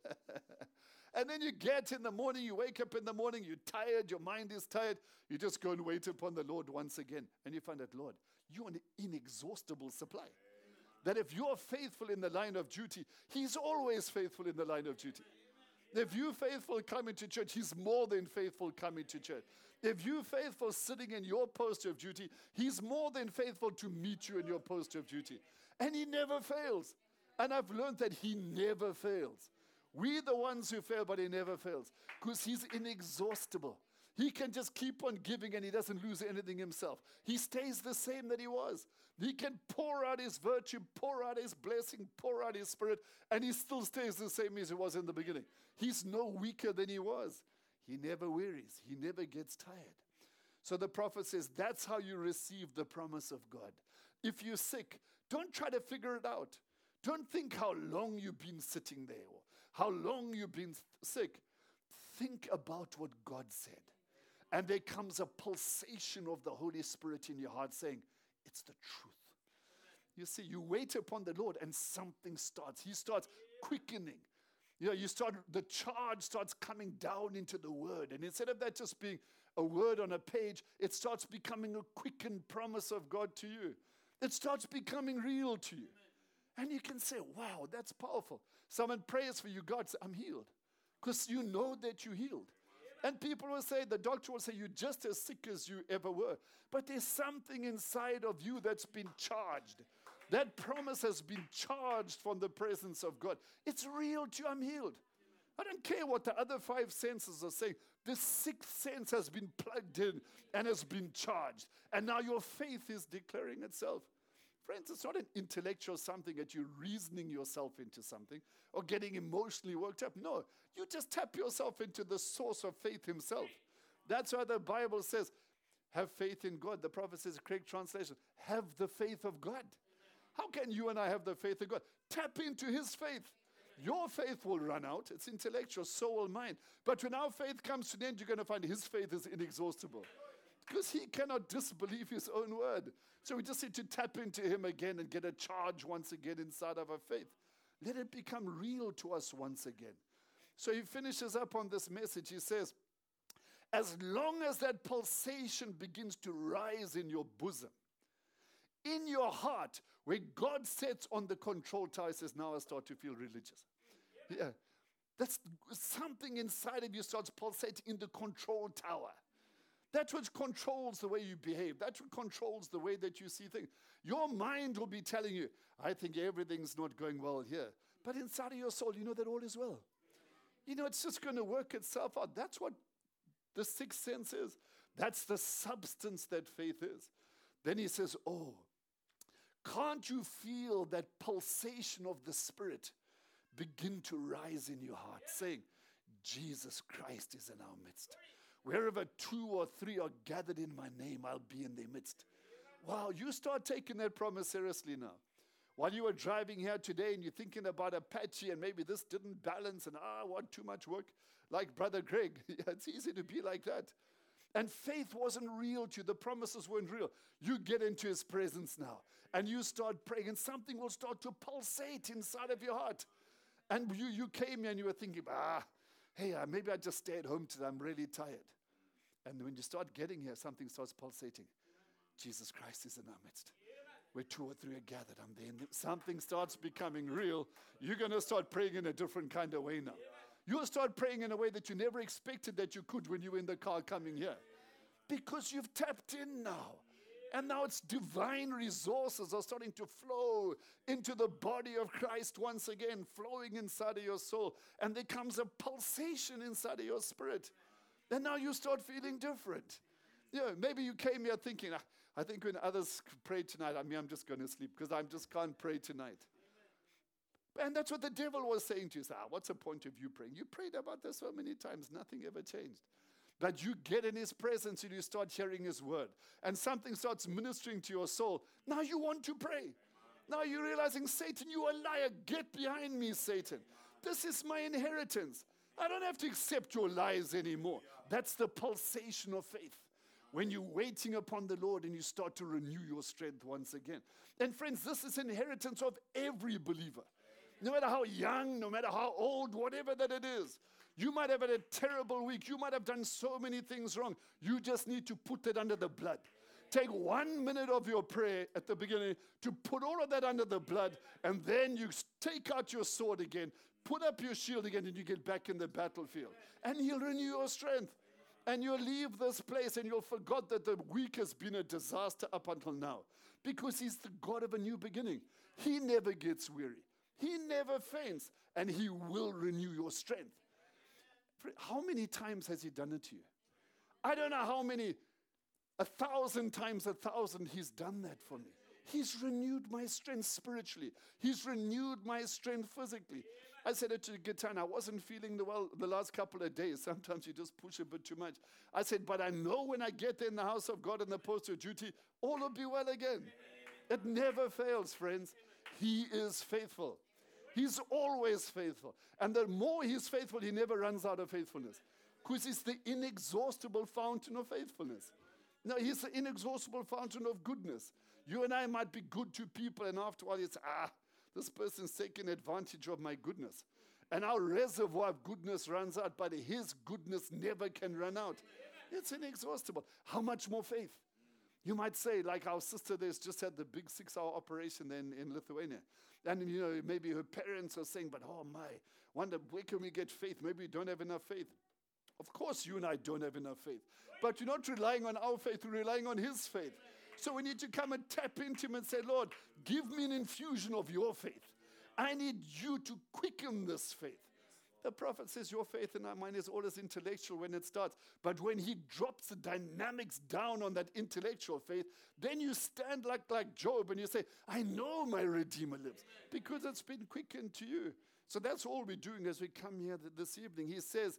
And then you get in the morning, you wake up in the morning, you're tired, your mind is tired. You just go and wait upon the Lord once again. And you find that, Lord, you're an inexhaustible supply. That if you're faithful in the line of duty, he's always faithful in the line of duty. If you're faithful coming to church, he's more than faithful coming to church. If you're faithful sitting in your post of duty, he's more than faithful to meet you in your post of duty. And he never fails. And I've learned that he never fails. We're the ones who fail, but he never fails. Because he's inexhaustible. He can just keep on giving and he doesn't lose anything himself. He stays the same that he was. He can pour out his virtue, pour out his blessing, pour out his spirit, and he still stays the same as he was in the beginning. He's no weaker than he was. He never wearies. He never gets tired. So the prophet says, that's how you receive the promise of God. If you're sick, don't try to figure it out. Don't think how long you've been sitting there or how long you've been sick. Think about what God said. And there comes a pulsation of the Holy Spirit in your heart saying, it's the truth. You see, you wait upon the Lord and something starts. He starts quickening. You know, the charge starts coming down into the word. And instead of that just being a word on a page, it starts becoming a quickened promise of God to you. It starts becoming real to you. And you can say, wow, that's powerful. Someone prays for you, God says, I'm healed. Because you know that you're healed. And people will say, the doctor will say, you're just as sick as you ever were. But there's something inside of you that's been charged. That promise has been charged from the presence of God. It's real to you, I'm healed. I don't care what the other five senses are saying. The sixth sense has been plugged in and has been charged. And now your faith is declaring itself. Friends, it's not an intellectual something that you're reasoning yourself into something or getting emotionally worked up. No, you just tap yourself into the source of faith himself. That's why the Bible says, have faith in God. The prophet says, correct translation, have the faith of God. How can you and I have the faith of God? Tap into his faith. Your faith will run out. It's intellectual, so will mine. But when our faith comes to the end, you're going to find his faith is inexhaustible. Because he cannot disbelieve his own word. So we just need to tap into him again and get a charge once again inside of our faith. Let it become real to us once again. So he finishes up on this message. He says, as long as that pulsation begins to rise in your bosom, in your heart, where God sits on the control tower, says, now I start to feel religious. Yeah. That's something inside of you starts pulsating in the control tower. That's what controls the way you behave. That's what controls the way that you see things. Your mind will be telling you, I think everything's not going well here. But inside of your soul, you know that all is well. You know, it's just going to work itself out. That's what the sixth sense is. That's the substance that faith is. Then he says, oh, can't you feel that pulsation of the Spirit begin to rise in your heart, saying, Jesus Christ is in our midst. Wherever 2 or 3 are gathered in my name, I'll be in their midst. Wow, you start taking that promise seriously now. While you were driving here today and you're thinking about Apache and maybe this didn't balance and I want too much work, like Brother Greg, it's easy to be like that. And faith wasn't real to you. The promises weren't real. You get into his presence now and you start praying and something will start to pulsate inside of your heart. And you came here and you were thinking, maybe I just stay at home today. I'm really tired. And when you start getting here, something starts pulsating. Jesus Christ is in our midst. Where 2 or 3 are gathered, I'm there. And something starts becoming real. You're going to start praying in a different kind of way now. You'll start praying in a way that you never expected that you could when you were in the car coming here. Because you've tapped in now. And now it's divine resources are starting to flow into the body of Christ once again, flowing inside of your soul. And there comes a pulsation inside of your spirit. And now you start feeling different. Yeah, maybe you came here thinking, I think when others pray tonight, I'm just going to sleep because I just can't pray tonight. And that's what the devil was saying to you. What's the point of you praying? You prayed about this so many times, nothing ever changed. But you get in his presence and you start hearing his word. And something starts ministering to your soul. Now you want to pray. Now you're realizing, Satan, you are a liar. Get behind me, Satan. This is my inheritance. I don't have to accept your lies anymore. That's the pulsation of faith. When you're waiting upon the Lord and you start to renew your strength once again. And friends, this is inheritance of every believer. No matter how young, no matter how old, whatever that it is. You might have had a terrible week. You might have done so many things wrong. You just need to put it under the blood. Take 1 minute of your prayer at the beginning to put all of that under the blood. And then you take out your sword again, put up your shield again, and you get back in the battlefield. And he'll renew your strength. And you'll leave this place and you'll forget that the week has been a disaster up until now. Because he's the God of a new beginning. He never gets weary. He never faints. And he will renew your strength. How many times has he done it to you? I don't know how many, 1,000 times 1,000 he's done that for me. He's renewed my strength spiritually. He's renewed my strength physically. I said it to Gitan, I wasn't feeling well the last couple of days. Sometimes you just push a bit too much. I said, but I know when I get there in the house of God in the post of duty, all will be well again. It never fails, friends. He is faithful. He's always faithful. And the more he's faithful, he never runs out of faithfulness. Because he's the inexhaustible fountain of faithfulness. No, he's the inexhaustible fountain of goodness. You and I might be good to people, and after a while it's, this person's taking advantage of my goodness. And our reservoir of goodness runs out, but his goodness never can run out. It's inexhaustible. How much more faith? You might say, like our sister there's just had the big 6-hour operation in Lithuania. And, maybe her parents are saying, but wonder, where can we get faith? Maybe we don't have enough faith. Of course, you and I don't have enough faith. But you're not relying on our faith, we're relying on his faith. So we need to come and tap into him and say, Lord, give me an infusion of your faith. I need you to quicken this faith. The prophet says your faith in our mind is always intellectual when it starts. But when he drops the dynamics down on that intellectual faith, then you stand like Job and you say, I know my Redeemer lives because it's been quickened to you. So that's all we're doing as we come here this evening. He says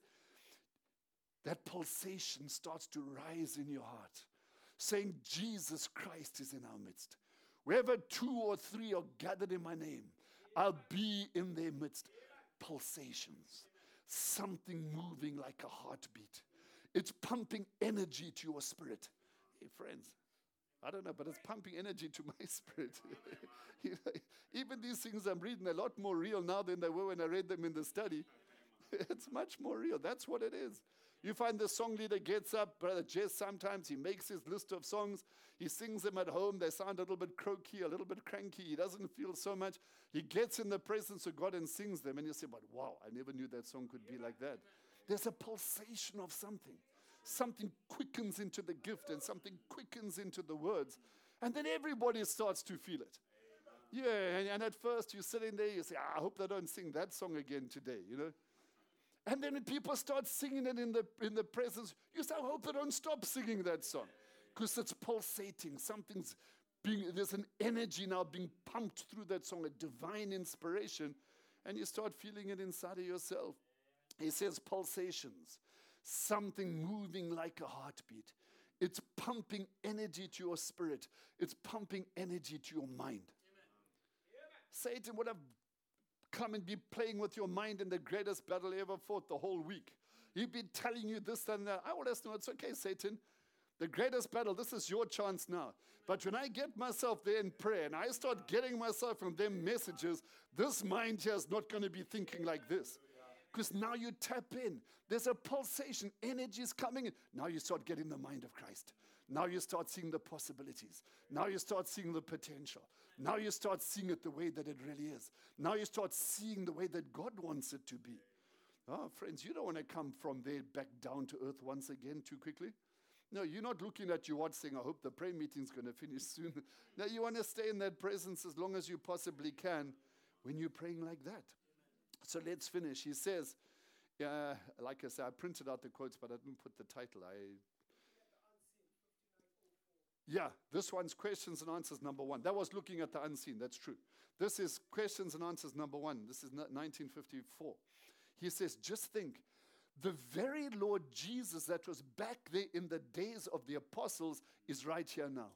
that pulsation starts to rise in your heart, saying Jesus Christ is in our midst. Wherever 2 or 3 are gathered in my name, I'll be in their midst. Pulsations, something moving like a heartbeat. It's pumping energy to your spirit. Hey, friends, I don't know, but it's pumping energy to my spirit. Even these things I'm reading are a lot more real now than they were when I read them in the study. It's much more real. That's what it is. You find the song leader gets up, Brother Jess, sometimes he makes his list of songs. He sings them at home. They sound a little bit croaky, a little bit cranky. He doesn't feel so much. He gets in the presence of God and sings them. And you say, but wow, I never knew that song could be like that. There's a pulsation of something. Something quickens into the gift and something quickens into the words. And then everybody starts to feel it. Yeah, and at first you're sitting there, you say, I hope they don't sing that song again today, you know. And then when people start singing it in the presence, you say, I hope they don't stop singing that song. Because it's pulsating. There's an energy now being pumped through that song, a divine inspiration. And you start feeling it inside of yourself. He says pulsations, something moving like a heartbeat. It's pumping energy to your spirit. It's pumping energy to your mind. Satan would have come and be playing with your mind in the greatest battle he ever fought the whole week. He'd be telling you this and that. I will ask, no, it's okay, Satan. The greatest battle, this is your chance now. But when I get myself there in prayer and I start getting myself from them messages, this mind here is not going to be thinking like this. Because now you tap in. There's a pulsation. Energy is coming in. Now you start getting the mind of Christ. Now you start seeing the possibilities. Now you start seeing the potential. Now you start seeing it the way that it really is. Now you start seeing the way that God wants it to be. Oh, friends, you don't want to come from there back down to earth once again too quickly. No, you're not looking at your watch saying, I hope the prayer meeting's going to finish soon. No, you want to stay in that presence as long as you possibly can when you're praying like that. So let's finish. He says, like I said, I printed out the quotes, but I didn't put the title. Yeah, this one's questions and answers number 1. That was looking at the unseen. That's true. This is questions and answers number 1. This is 1954. He says, just think, the very Lord Jesus that was back there in the days of the apostles is right here now.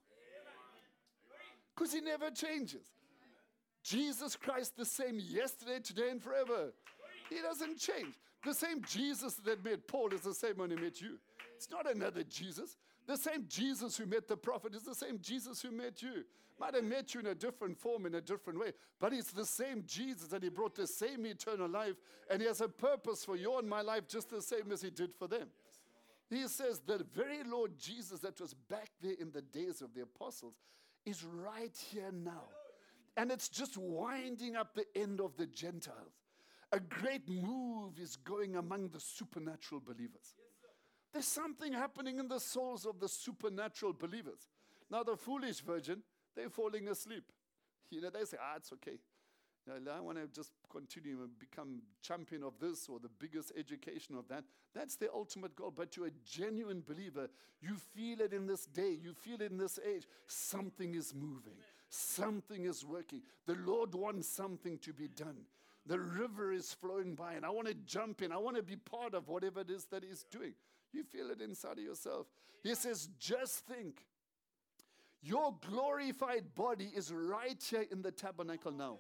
Because he never changes. Jesus Christ the same yesterday, today, and forever. He doesn't change. The same Jesus that met Paul is the same one who met you. It's not another Jesus. The same Jesus who met the prophet is the same Jesus who met you. Might have met you in a different form, in a different way, but it's the same Jesus, and he brought the same eternal life, and he has a purpose for your and my life just the same as he did for them. He says the very Lord Jesus that was back there in the days of the apostles is right here now. And it's just winding up the end of the Gentiles. A great move is going among the supernatural believers. There's something happening in the souls of the supernatural believers. Now, the foolish virgin, they're falling asleep. You know, they say, it's okay. You know, I want to just continue and become champion of this or the biggest education of that. That's the ultimate goal. But to a genuine believer, you feel it in this day. You feel it in this age. Something is moving. Something is working. The Lord wants something to be done. The river is flowing by, and I want to jump in. I want to be part of whatever it is that he's doing. You feel it inside of yourself. He says, just think. Your glorified body is right here in the tabernacle now.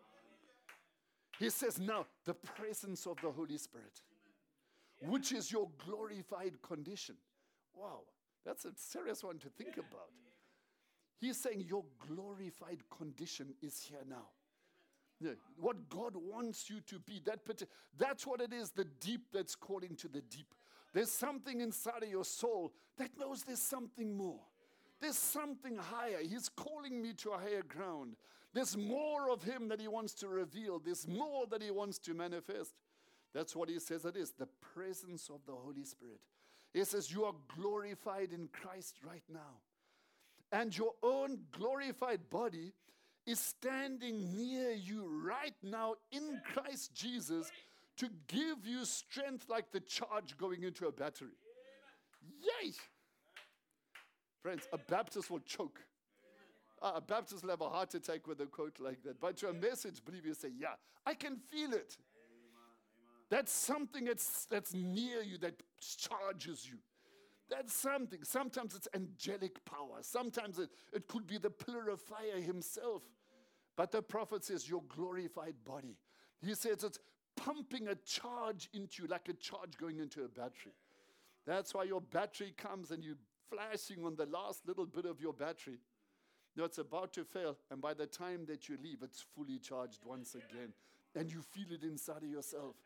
He says, now, the presence of the Holy Spirit, which is your glorified condition. Wow, that's a serious one to think about. He's saying your glorified condition is here now. Yeah, what God wants you to be, that's what it is, the deep that's calling to the deep. There's something inside of your soul that knows there's something more. There's something higher. He's calling me to a higher ground. There's more of him that he wants to reveal. There's more that he wants to manifest. That's what he says it is, the presence of the Holy Spirit. He says you are glorified in Christ right now. And your own glorified body is standing near you right now in Christ Jesus to give you strength like the charge going into a battery. Yay! Friends, a Baptist will choke. A Baptist will have a heart attack with a quote like that. But to a message believer, you say, yeah, I can feel it. That's something that's near you, that charges you. That's something. Sometimes it's angelic power. Sometimes it could be the pillar of fire himself. But the prophet says, your glorified body. He says it's pumping a charge into you, like a charge going into a battery. That's why your battery comes and you're flashing on the last little bit of your battery. You know, it's about to fail. And by the time that you leave, it's fully charged once again. And you feel it inside of yourself.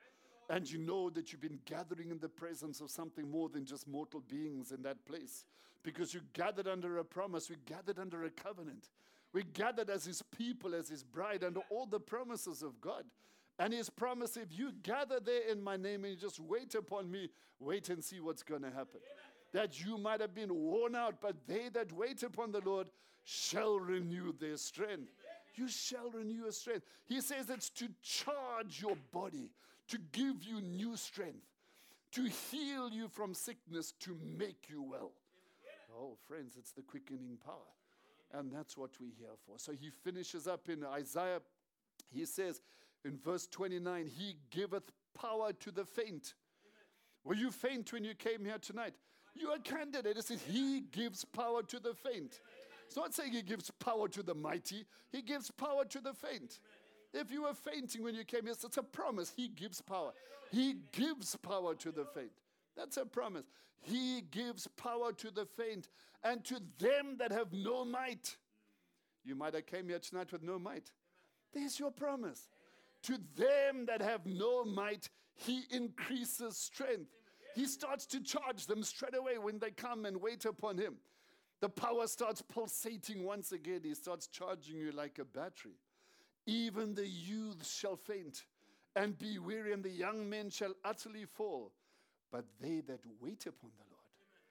And you know that you've been gathering in the presence of something more than just mortal beings in that place. Because you gathered under a promise. We gathered under a covenant. We gathered as his people, as his bride, under all the promises of God. And his promise, if you gather there in my name and you just wait upon me, wait and see what's going to happen. That you might have been worn out, but they that wait upon the Lord shall renew their strength. You shall renew your strength. He says it's to charge your body, to give you new strength, to heal you from sickness, to make you well. Oh, friends, it's the quickening power. And that's what we're here for. So he finishes up in Isaiah. He says in verse 29, he giveth power to the faint. Were you faint when you came here tonight? You are a candidate. It says he gives power to the faint. It's not saying he gives power to the mighty. He gives power to the faint. If you were fainting when you came here, it's a promise. He gives power. He gives power to the faint. That's a promise. He gives power to the faint and to them that have no might. You might have came here tonight with no might. There's your promise. To them that have no might, he increases strength. He starts to charge them straight away when they come and wait upon him. The power starts pulsating once again. He starts charging you like a battery. Even the youths shall faint and be weary, and the young men shall utterly fall. But they that wait upon the Lord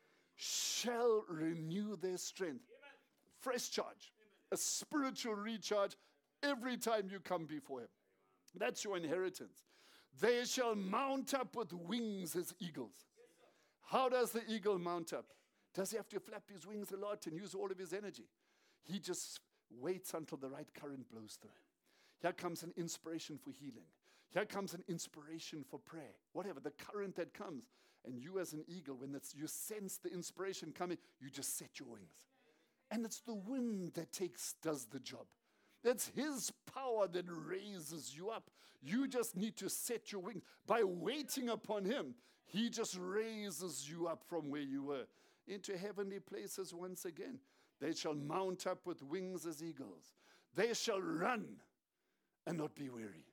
shall renew their strength. Fresh charge, a spiritual recharge every time you come before him. That's your inheritance. They shall mount up with wings as eagles. How does the eagle mount up? Does he have to flap his wings a lot and use all of his energy? He just waits until the right current blows through. Here comes an inspiration for healing. Here comes an inspiration for prayer. Whatever, the current that comes. And you as an eagle, when you sense the inspiration coming, you just set your wings. And it's the wind that does the job. That's his power that raises you up. You just need to set your wings. By waiting upon him, he just raises you up from where you were into heavenly places once again. They shall mount up with wings as eagles. They shall run and not be weary.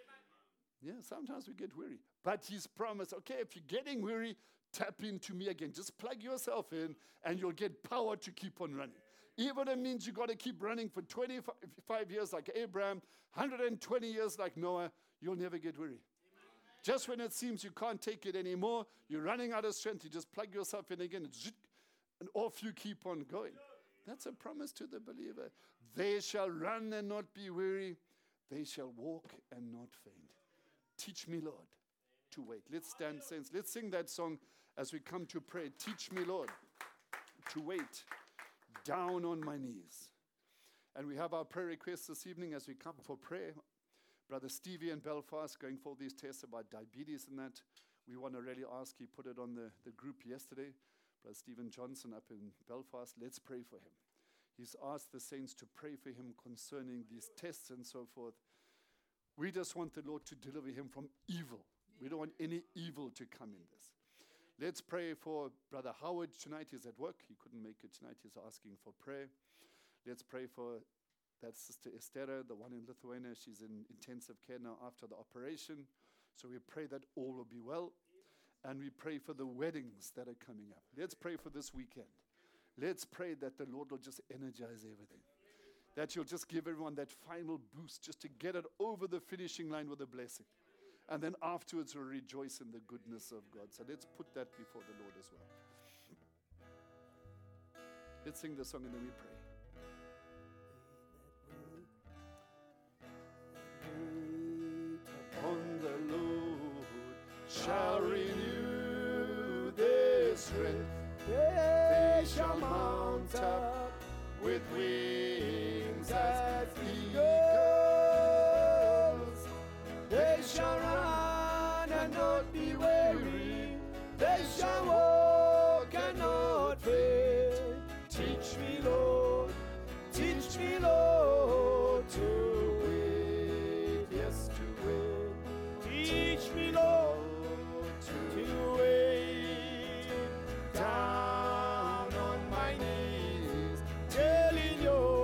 Yeah, sometimes we get weary. But he's promised, okay, if you're getting weary, tap into me again. Just plug yourself in and you'll get power to keep on running. Even it means you've got to keep running for 25 years like Abraham, 120 years like Noah, you'll never get weary. Just when it seems you can't take it anymore, you're running out of strength, you just plug yourself in again, and off you keep on going. That's a promise to the believer. They shall run and not be weary. They shall walk and not faint. Teach me, Lord, to wait. Let's stand, saints. Let's sing that song as we come to pray. Teach me, Lord, to wait. Down on my knees. And we have our prayer requests this evening as we come for prayer. Brother Stevie in Belfast going for these tests about diabetes and that. We want to really ask, he put it on the group yesterday. Brother Stephen Johnson up in Belfast, let's pray for him. He's asked the saints to pray for him concerning these tests and so forth. We just want the Lord to deliver him from evil. We don't want any evil to come in this. Let's pray for Brother Howard tonight. He's at work. He couldn't make it tonight. He's asking for prayer. Let's pray for that Sister Estera, the one in Lithuania. She's in intensive care now after the operation. So we pray that all will be well. And we pray for the weddings that are coming up. Let's pray for this weekend. Let's pray that the Lord will just energize everything. That you'll just give everyone that final boost just to get it over the finishing line with a blessing. And then afterwards we'll rejoice in the goodness of God. So let's put that before the Lord as well. Let's sing the song and then we pray. On the Lord shall renew their strength. They shall mount up with wings as eagles. They shall run and not be weary. They shall walk and not faint. Teach me, Lord, to wait. Yes, to wait. Teach me, Lord, to wait. Down on my knees, telling your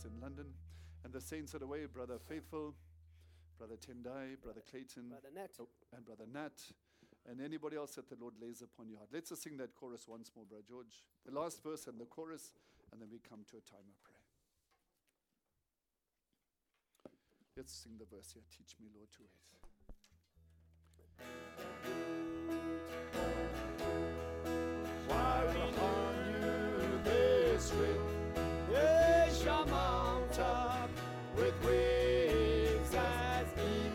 service in London. And the saints are away, Brother Faithful, Brother Tendai, Brother Clayton, Brother Nat. and Brother Nat, and anybody else that the Lord lays upon your heart. Let's just sing that chorus once more, Brother George. The last verse and the chorus, and then we come to a time of prayer. Let's sing the verse here. Teach me, Lord, to wait. While upon you they strength, they shall mount up with wings as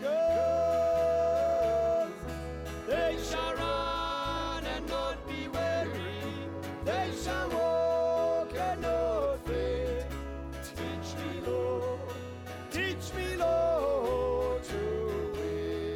eagles. They shall run and not be weary. They shall walk and not faint. Teach me, Lord, to wait.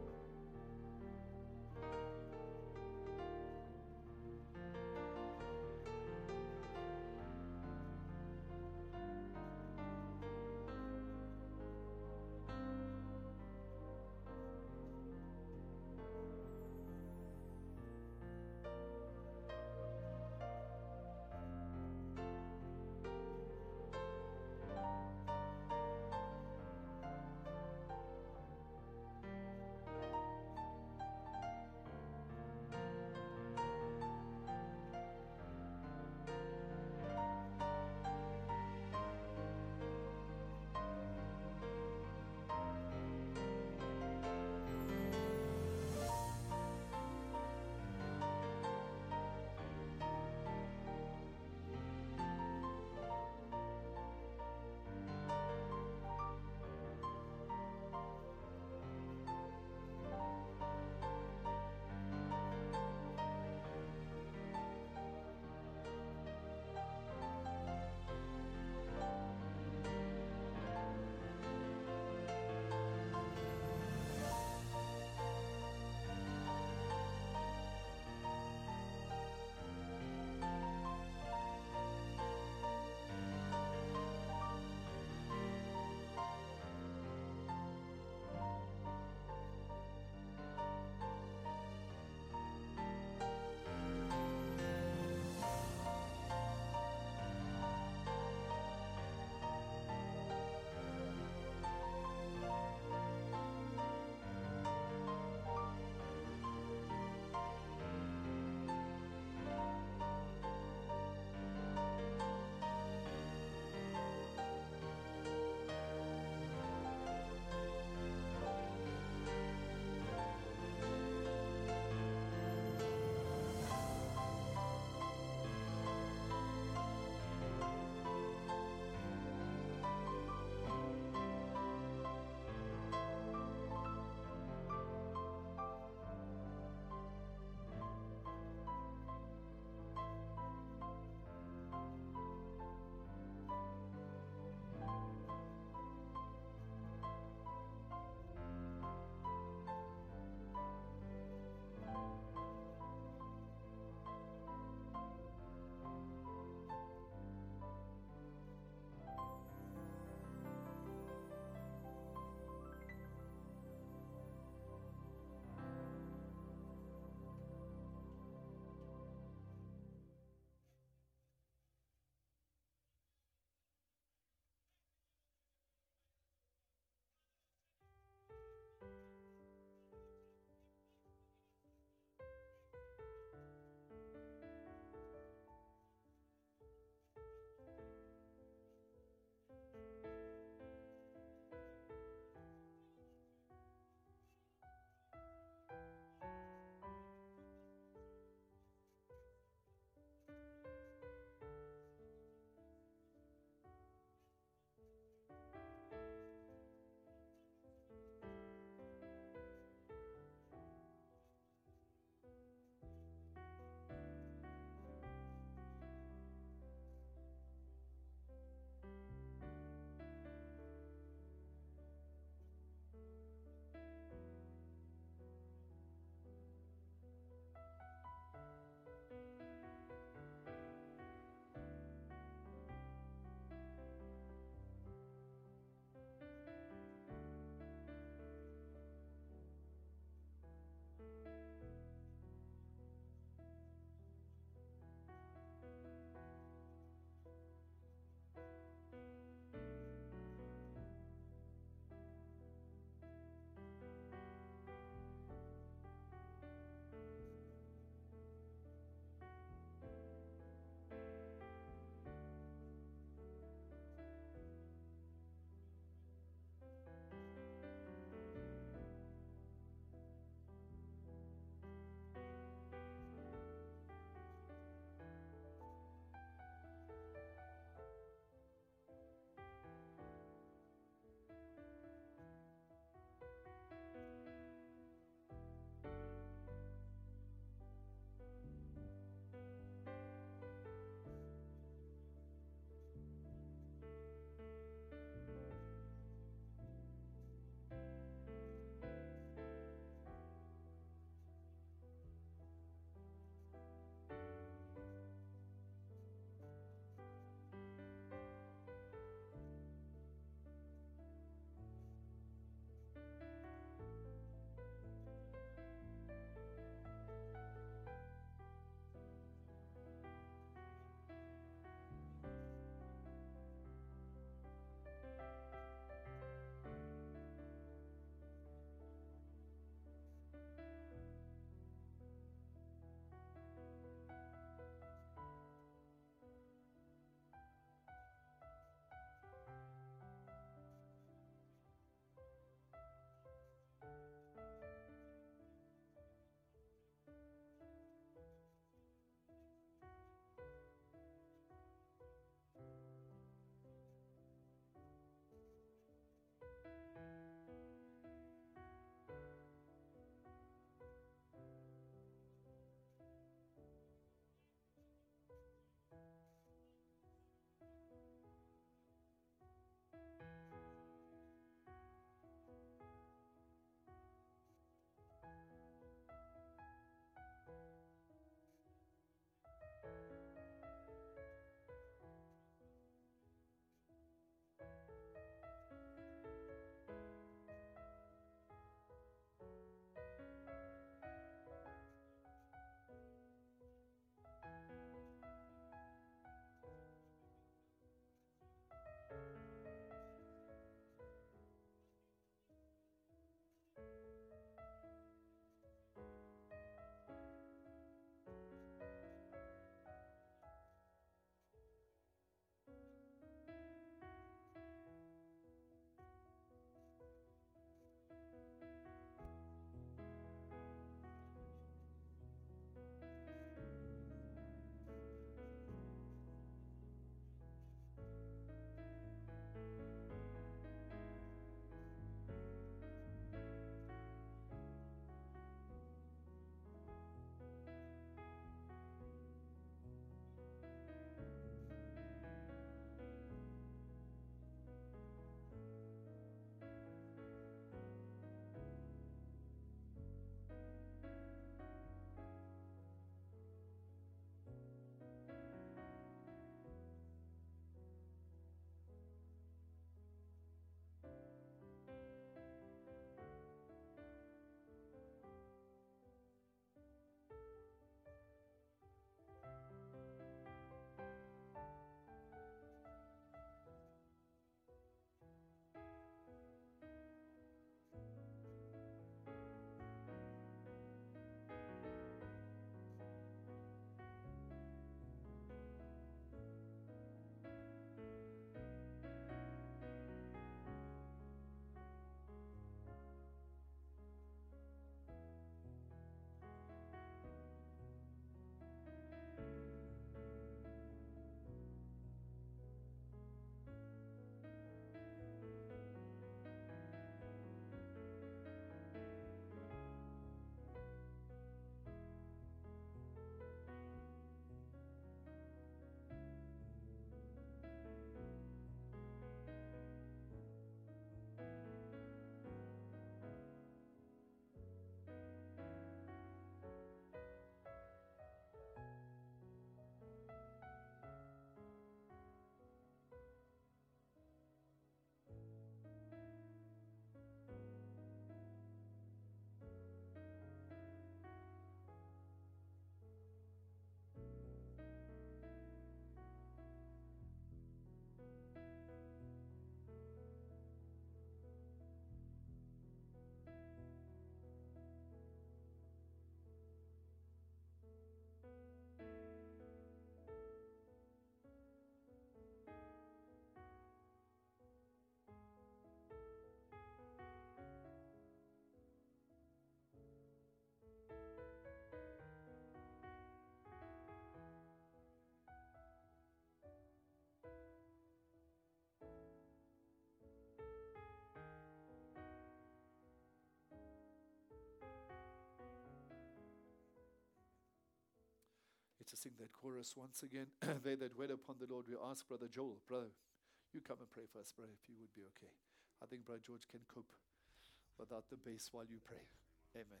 sing that chorus once again. They that wait upon the Lord, we ask Brother Joel, brother, you come and pray for us, brother, if you would be okay. I think Brother George can cope without the bass while you pray. Amen.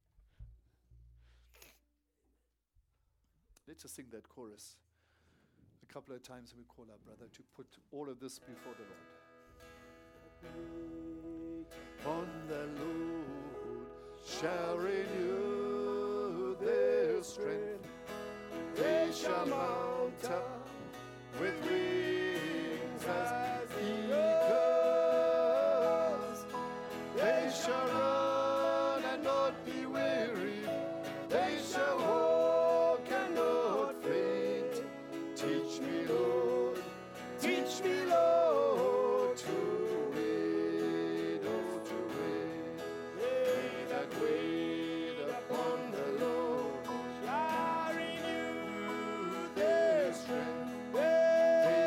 Let's just sing that chorus a couple of times, and we call our brother to put all of this before the Lord. On the Lord shall renew their strength. They shall mount up with wings as eagles. They shall run and not be weary. They shall walk and not faint. Teach me, Lord, to wait, oh, to wait. They that wait upon the Lord shall renew their strength. They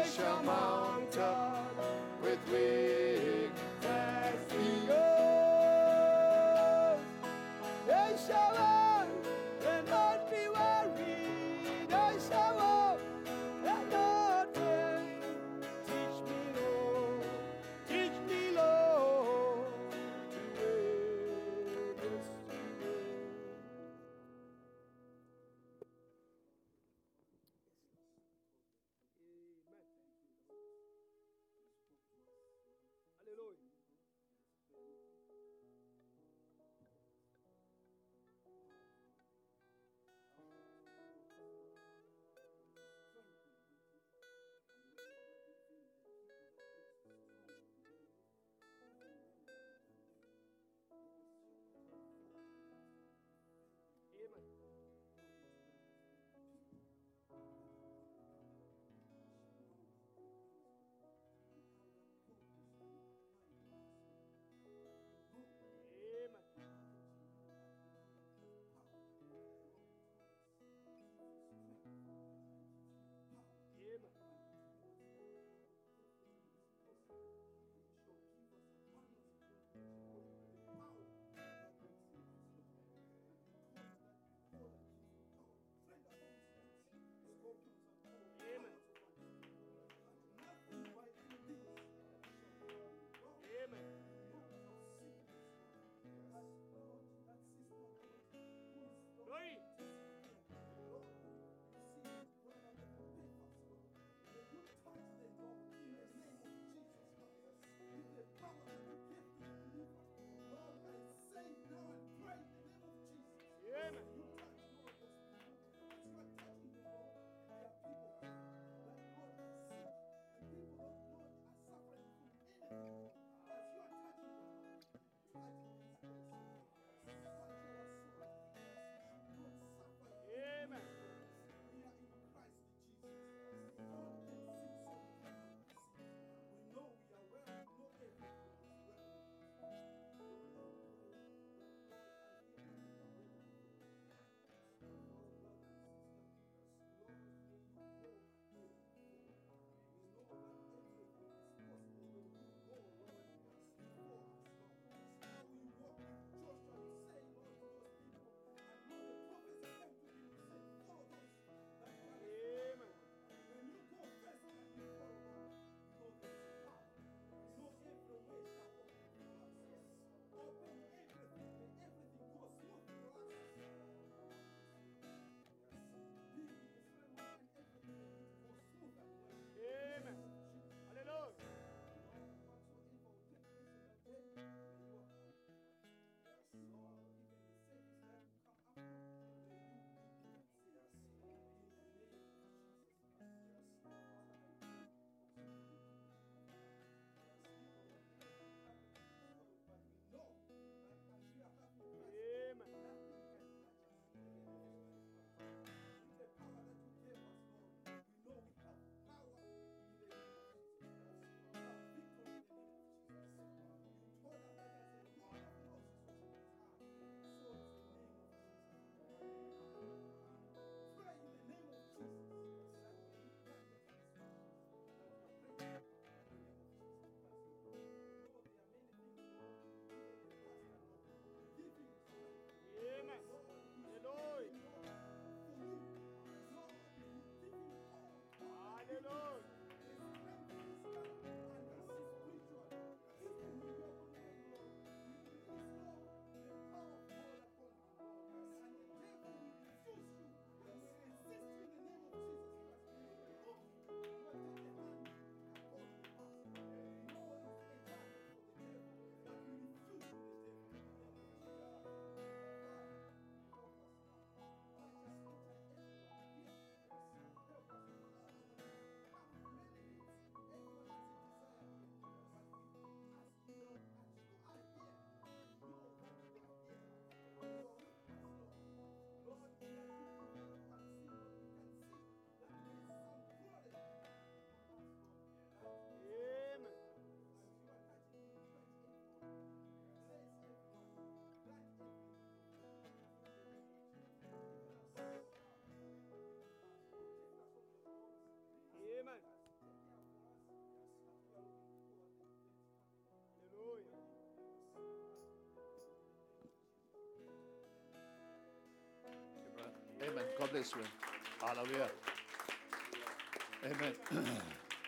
bless you. Hallelujah. Amen. Amen.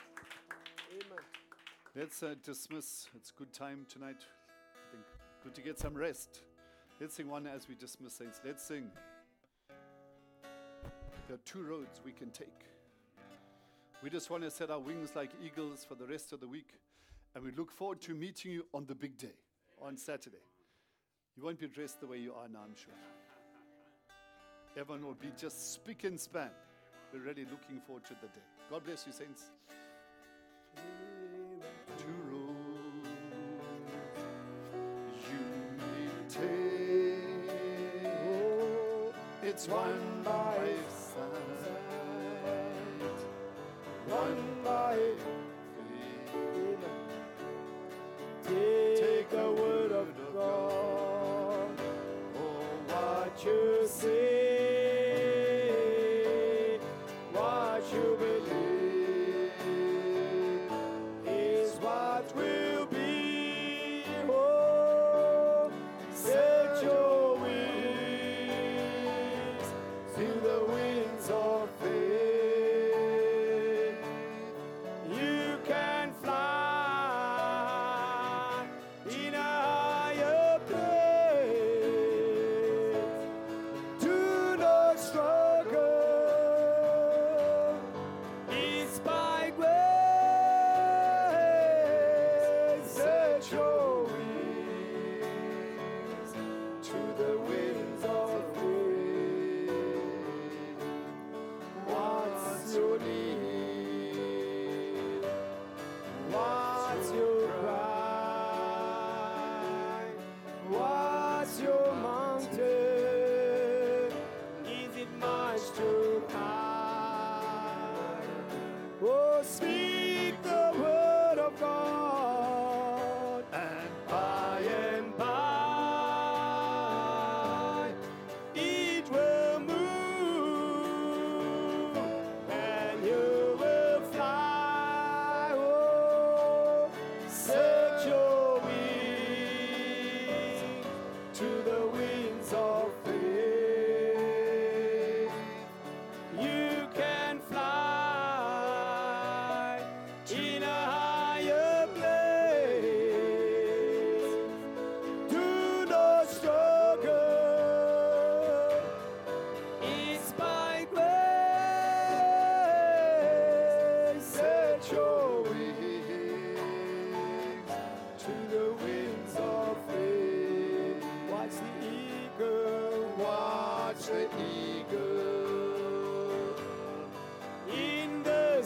Let's dismiss. It's good time tonight. I think good to get some rest. Let's sing one as we dismiss, saints. Let's sing. There are two roads we can take. We just want to set our wings like eagles for the rest of the week. And we look forward to meeting you on the big day, on Saturday. You won't be dressed the way you are now, I'm sure. Everyone will be just spick and span. We're really looking forward to the day. God bless you, saints. Two roads you may take. It's one by sight, one by faith. Take the word of God, oh, what you say, what you believe is what will be. Oh, set your wings to the winds of faith. You can fly in a higher place. Do not struggle. It's by grace. Set your wings to the winds of faith. What's your need? What's your cry? What's your mountain? Is it much too high? Oh, speak the word of God, and by it will move, and you will fly. Oh, set your wings to the winds of faith. You can fly in a higher place. Do not struggle. It's by grace. Set your wings to the winds of faith. Watch the eagle. Watch the eagle in the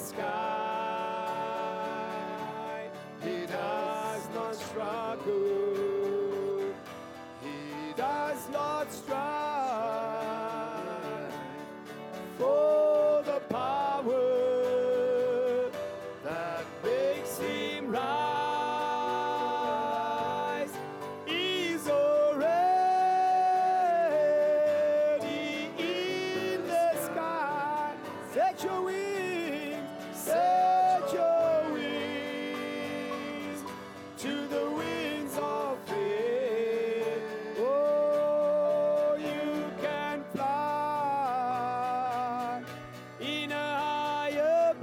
sky. He does not struggle. He does not strive for the power that makes him rise. He's already in the sky. Set your wings, set your wings to the winds of faith. Oh, you can fly in a higher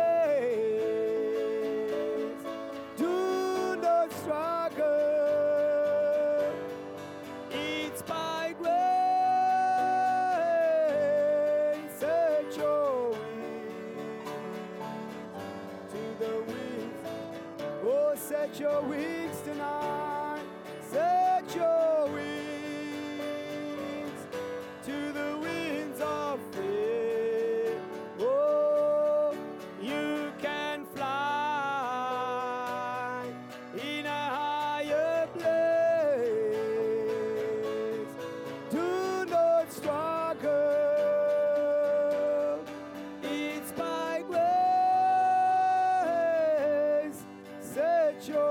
place. Do not struggle. It's by grace. Set your wings to the winds. Oh, set your wings tonight. Set your wings to the winds of faith. Oh, you can fly in a higher place. Do not struggle. It's by grace. Set your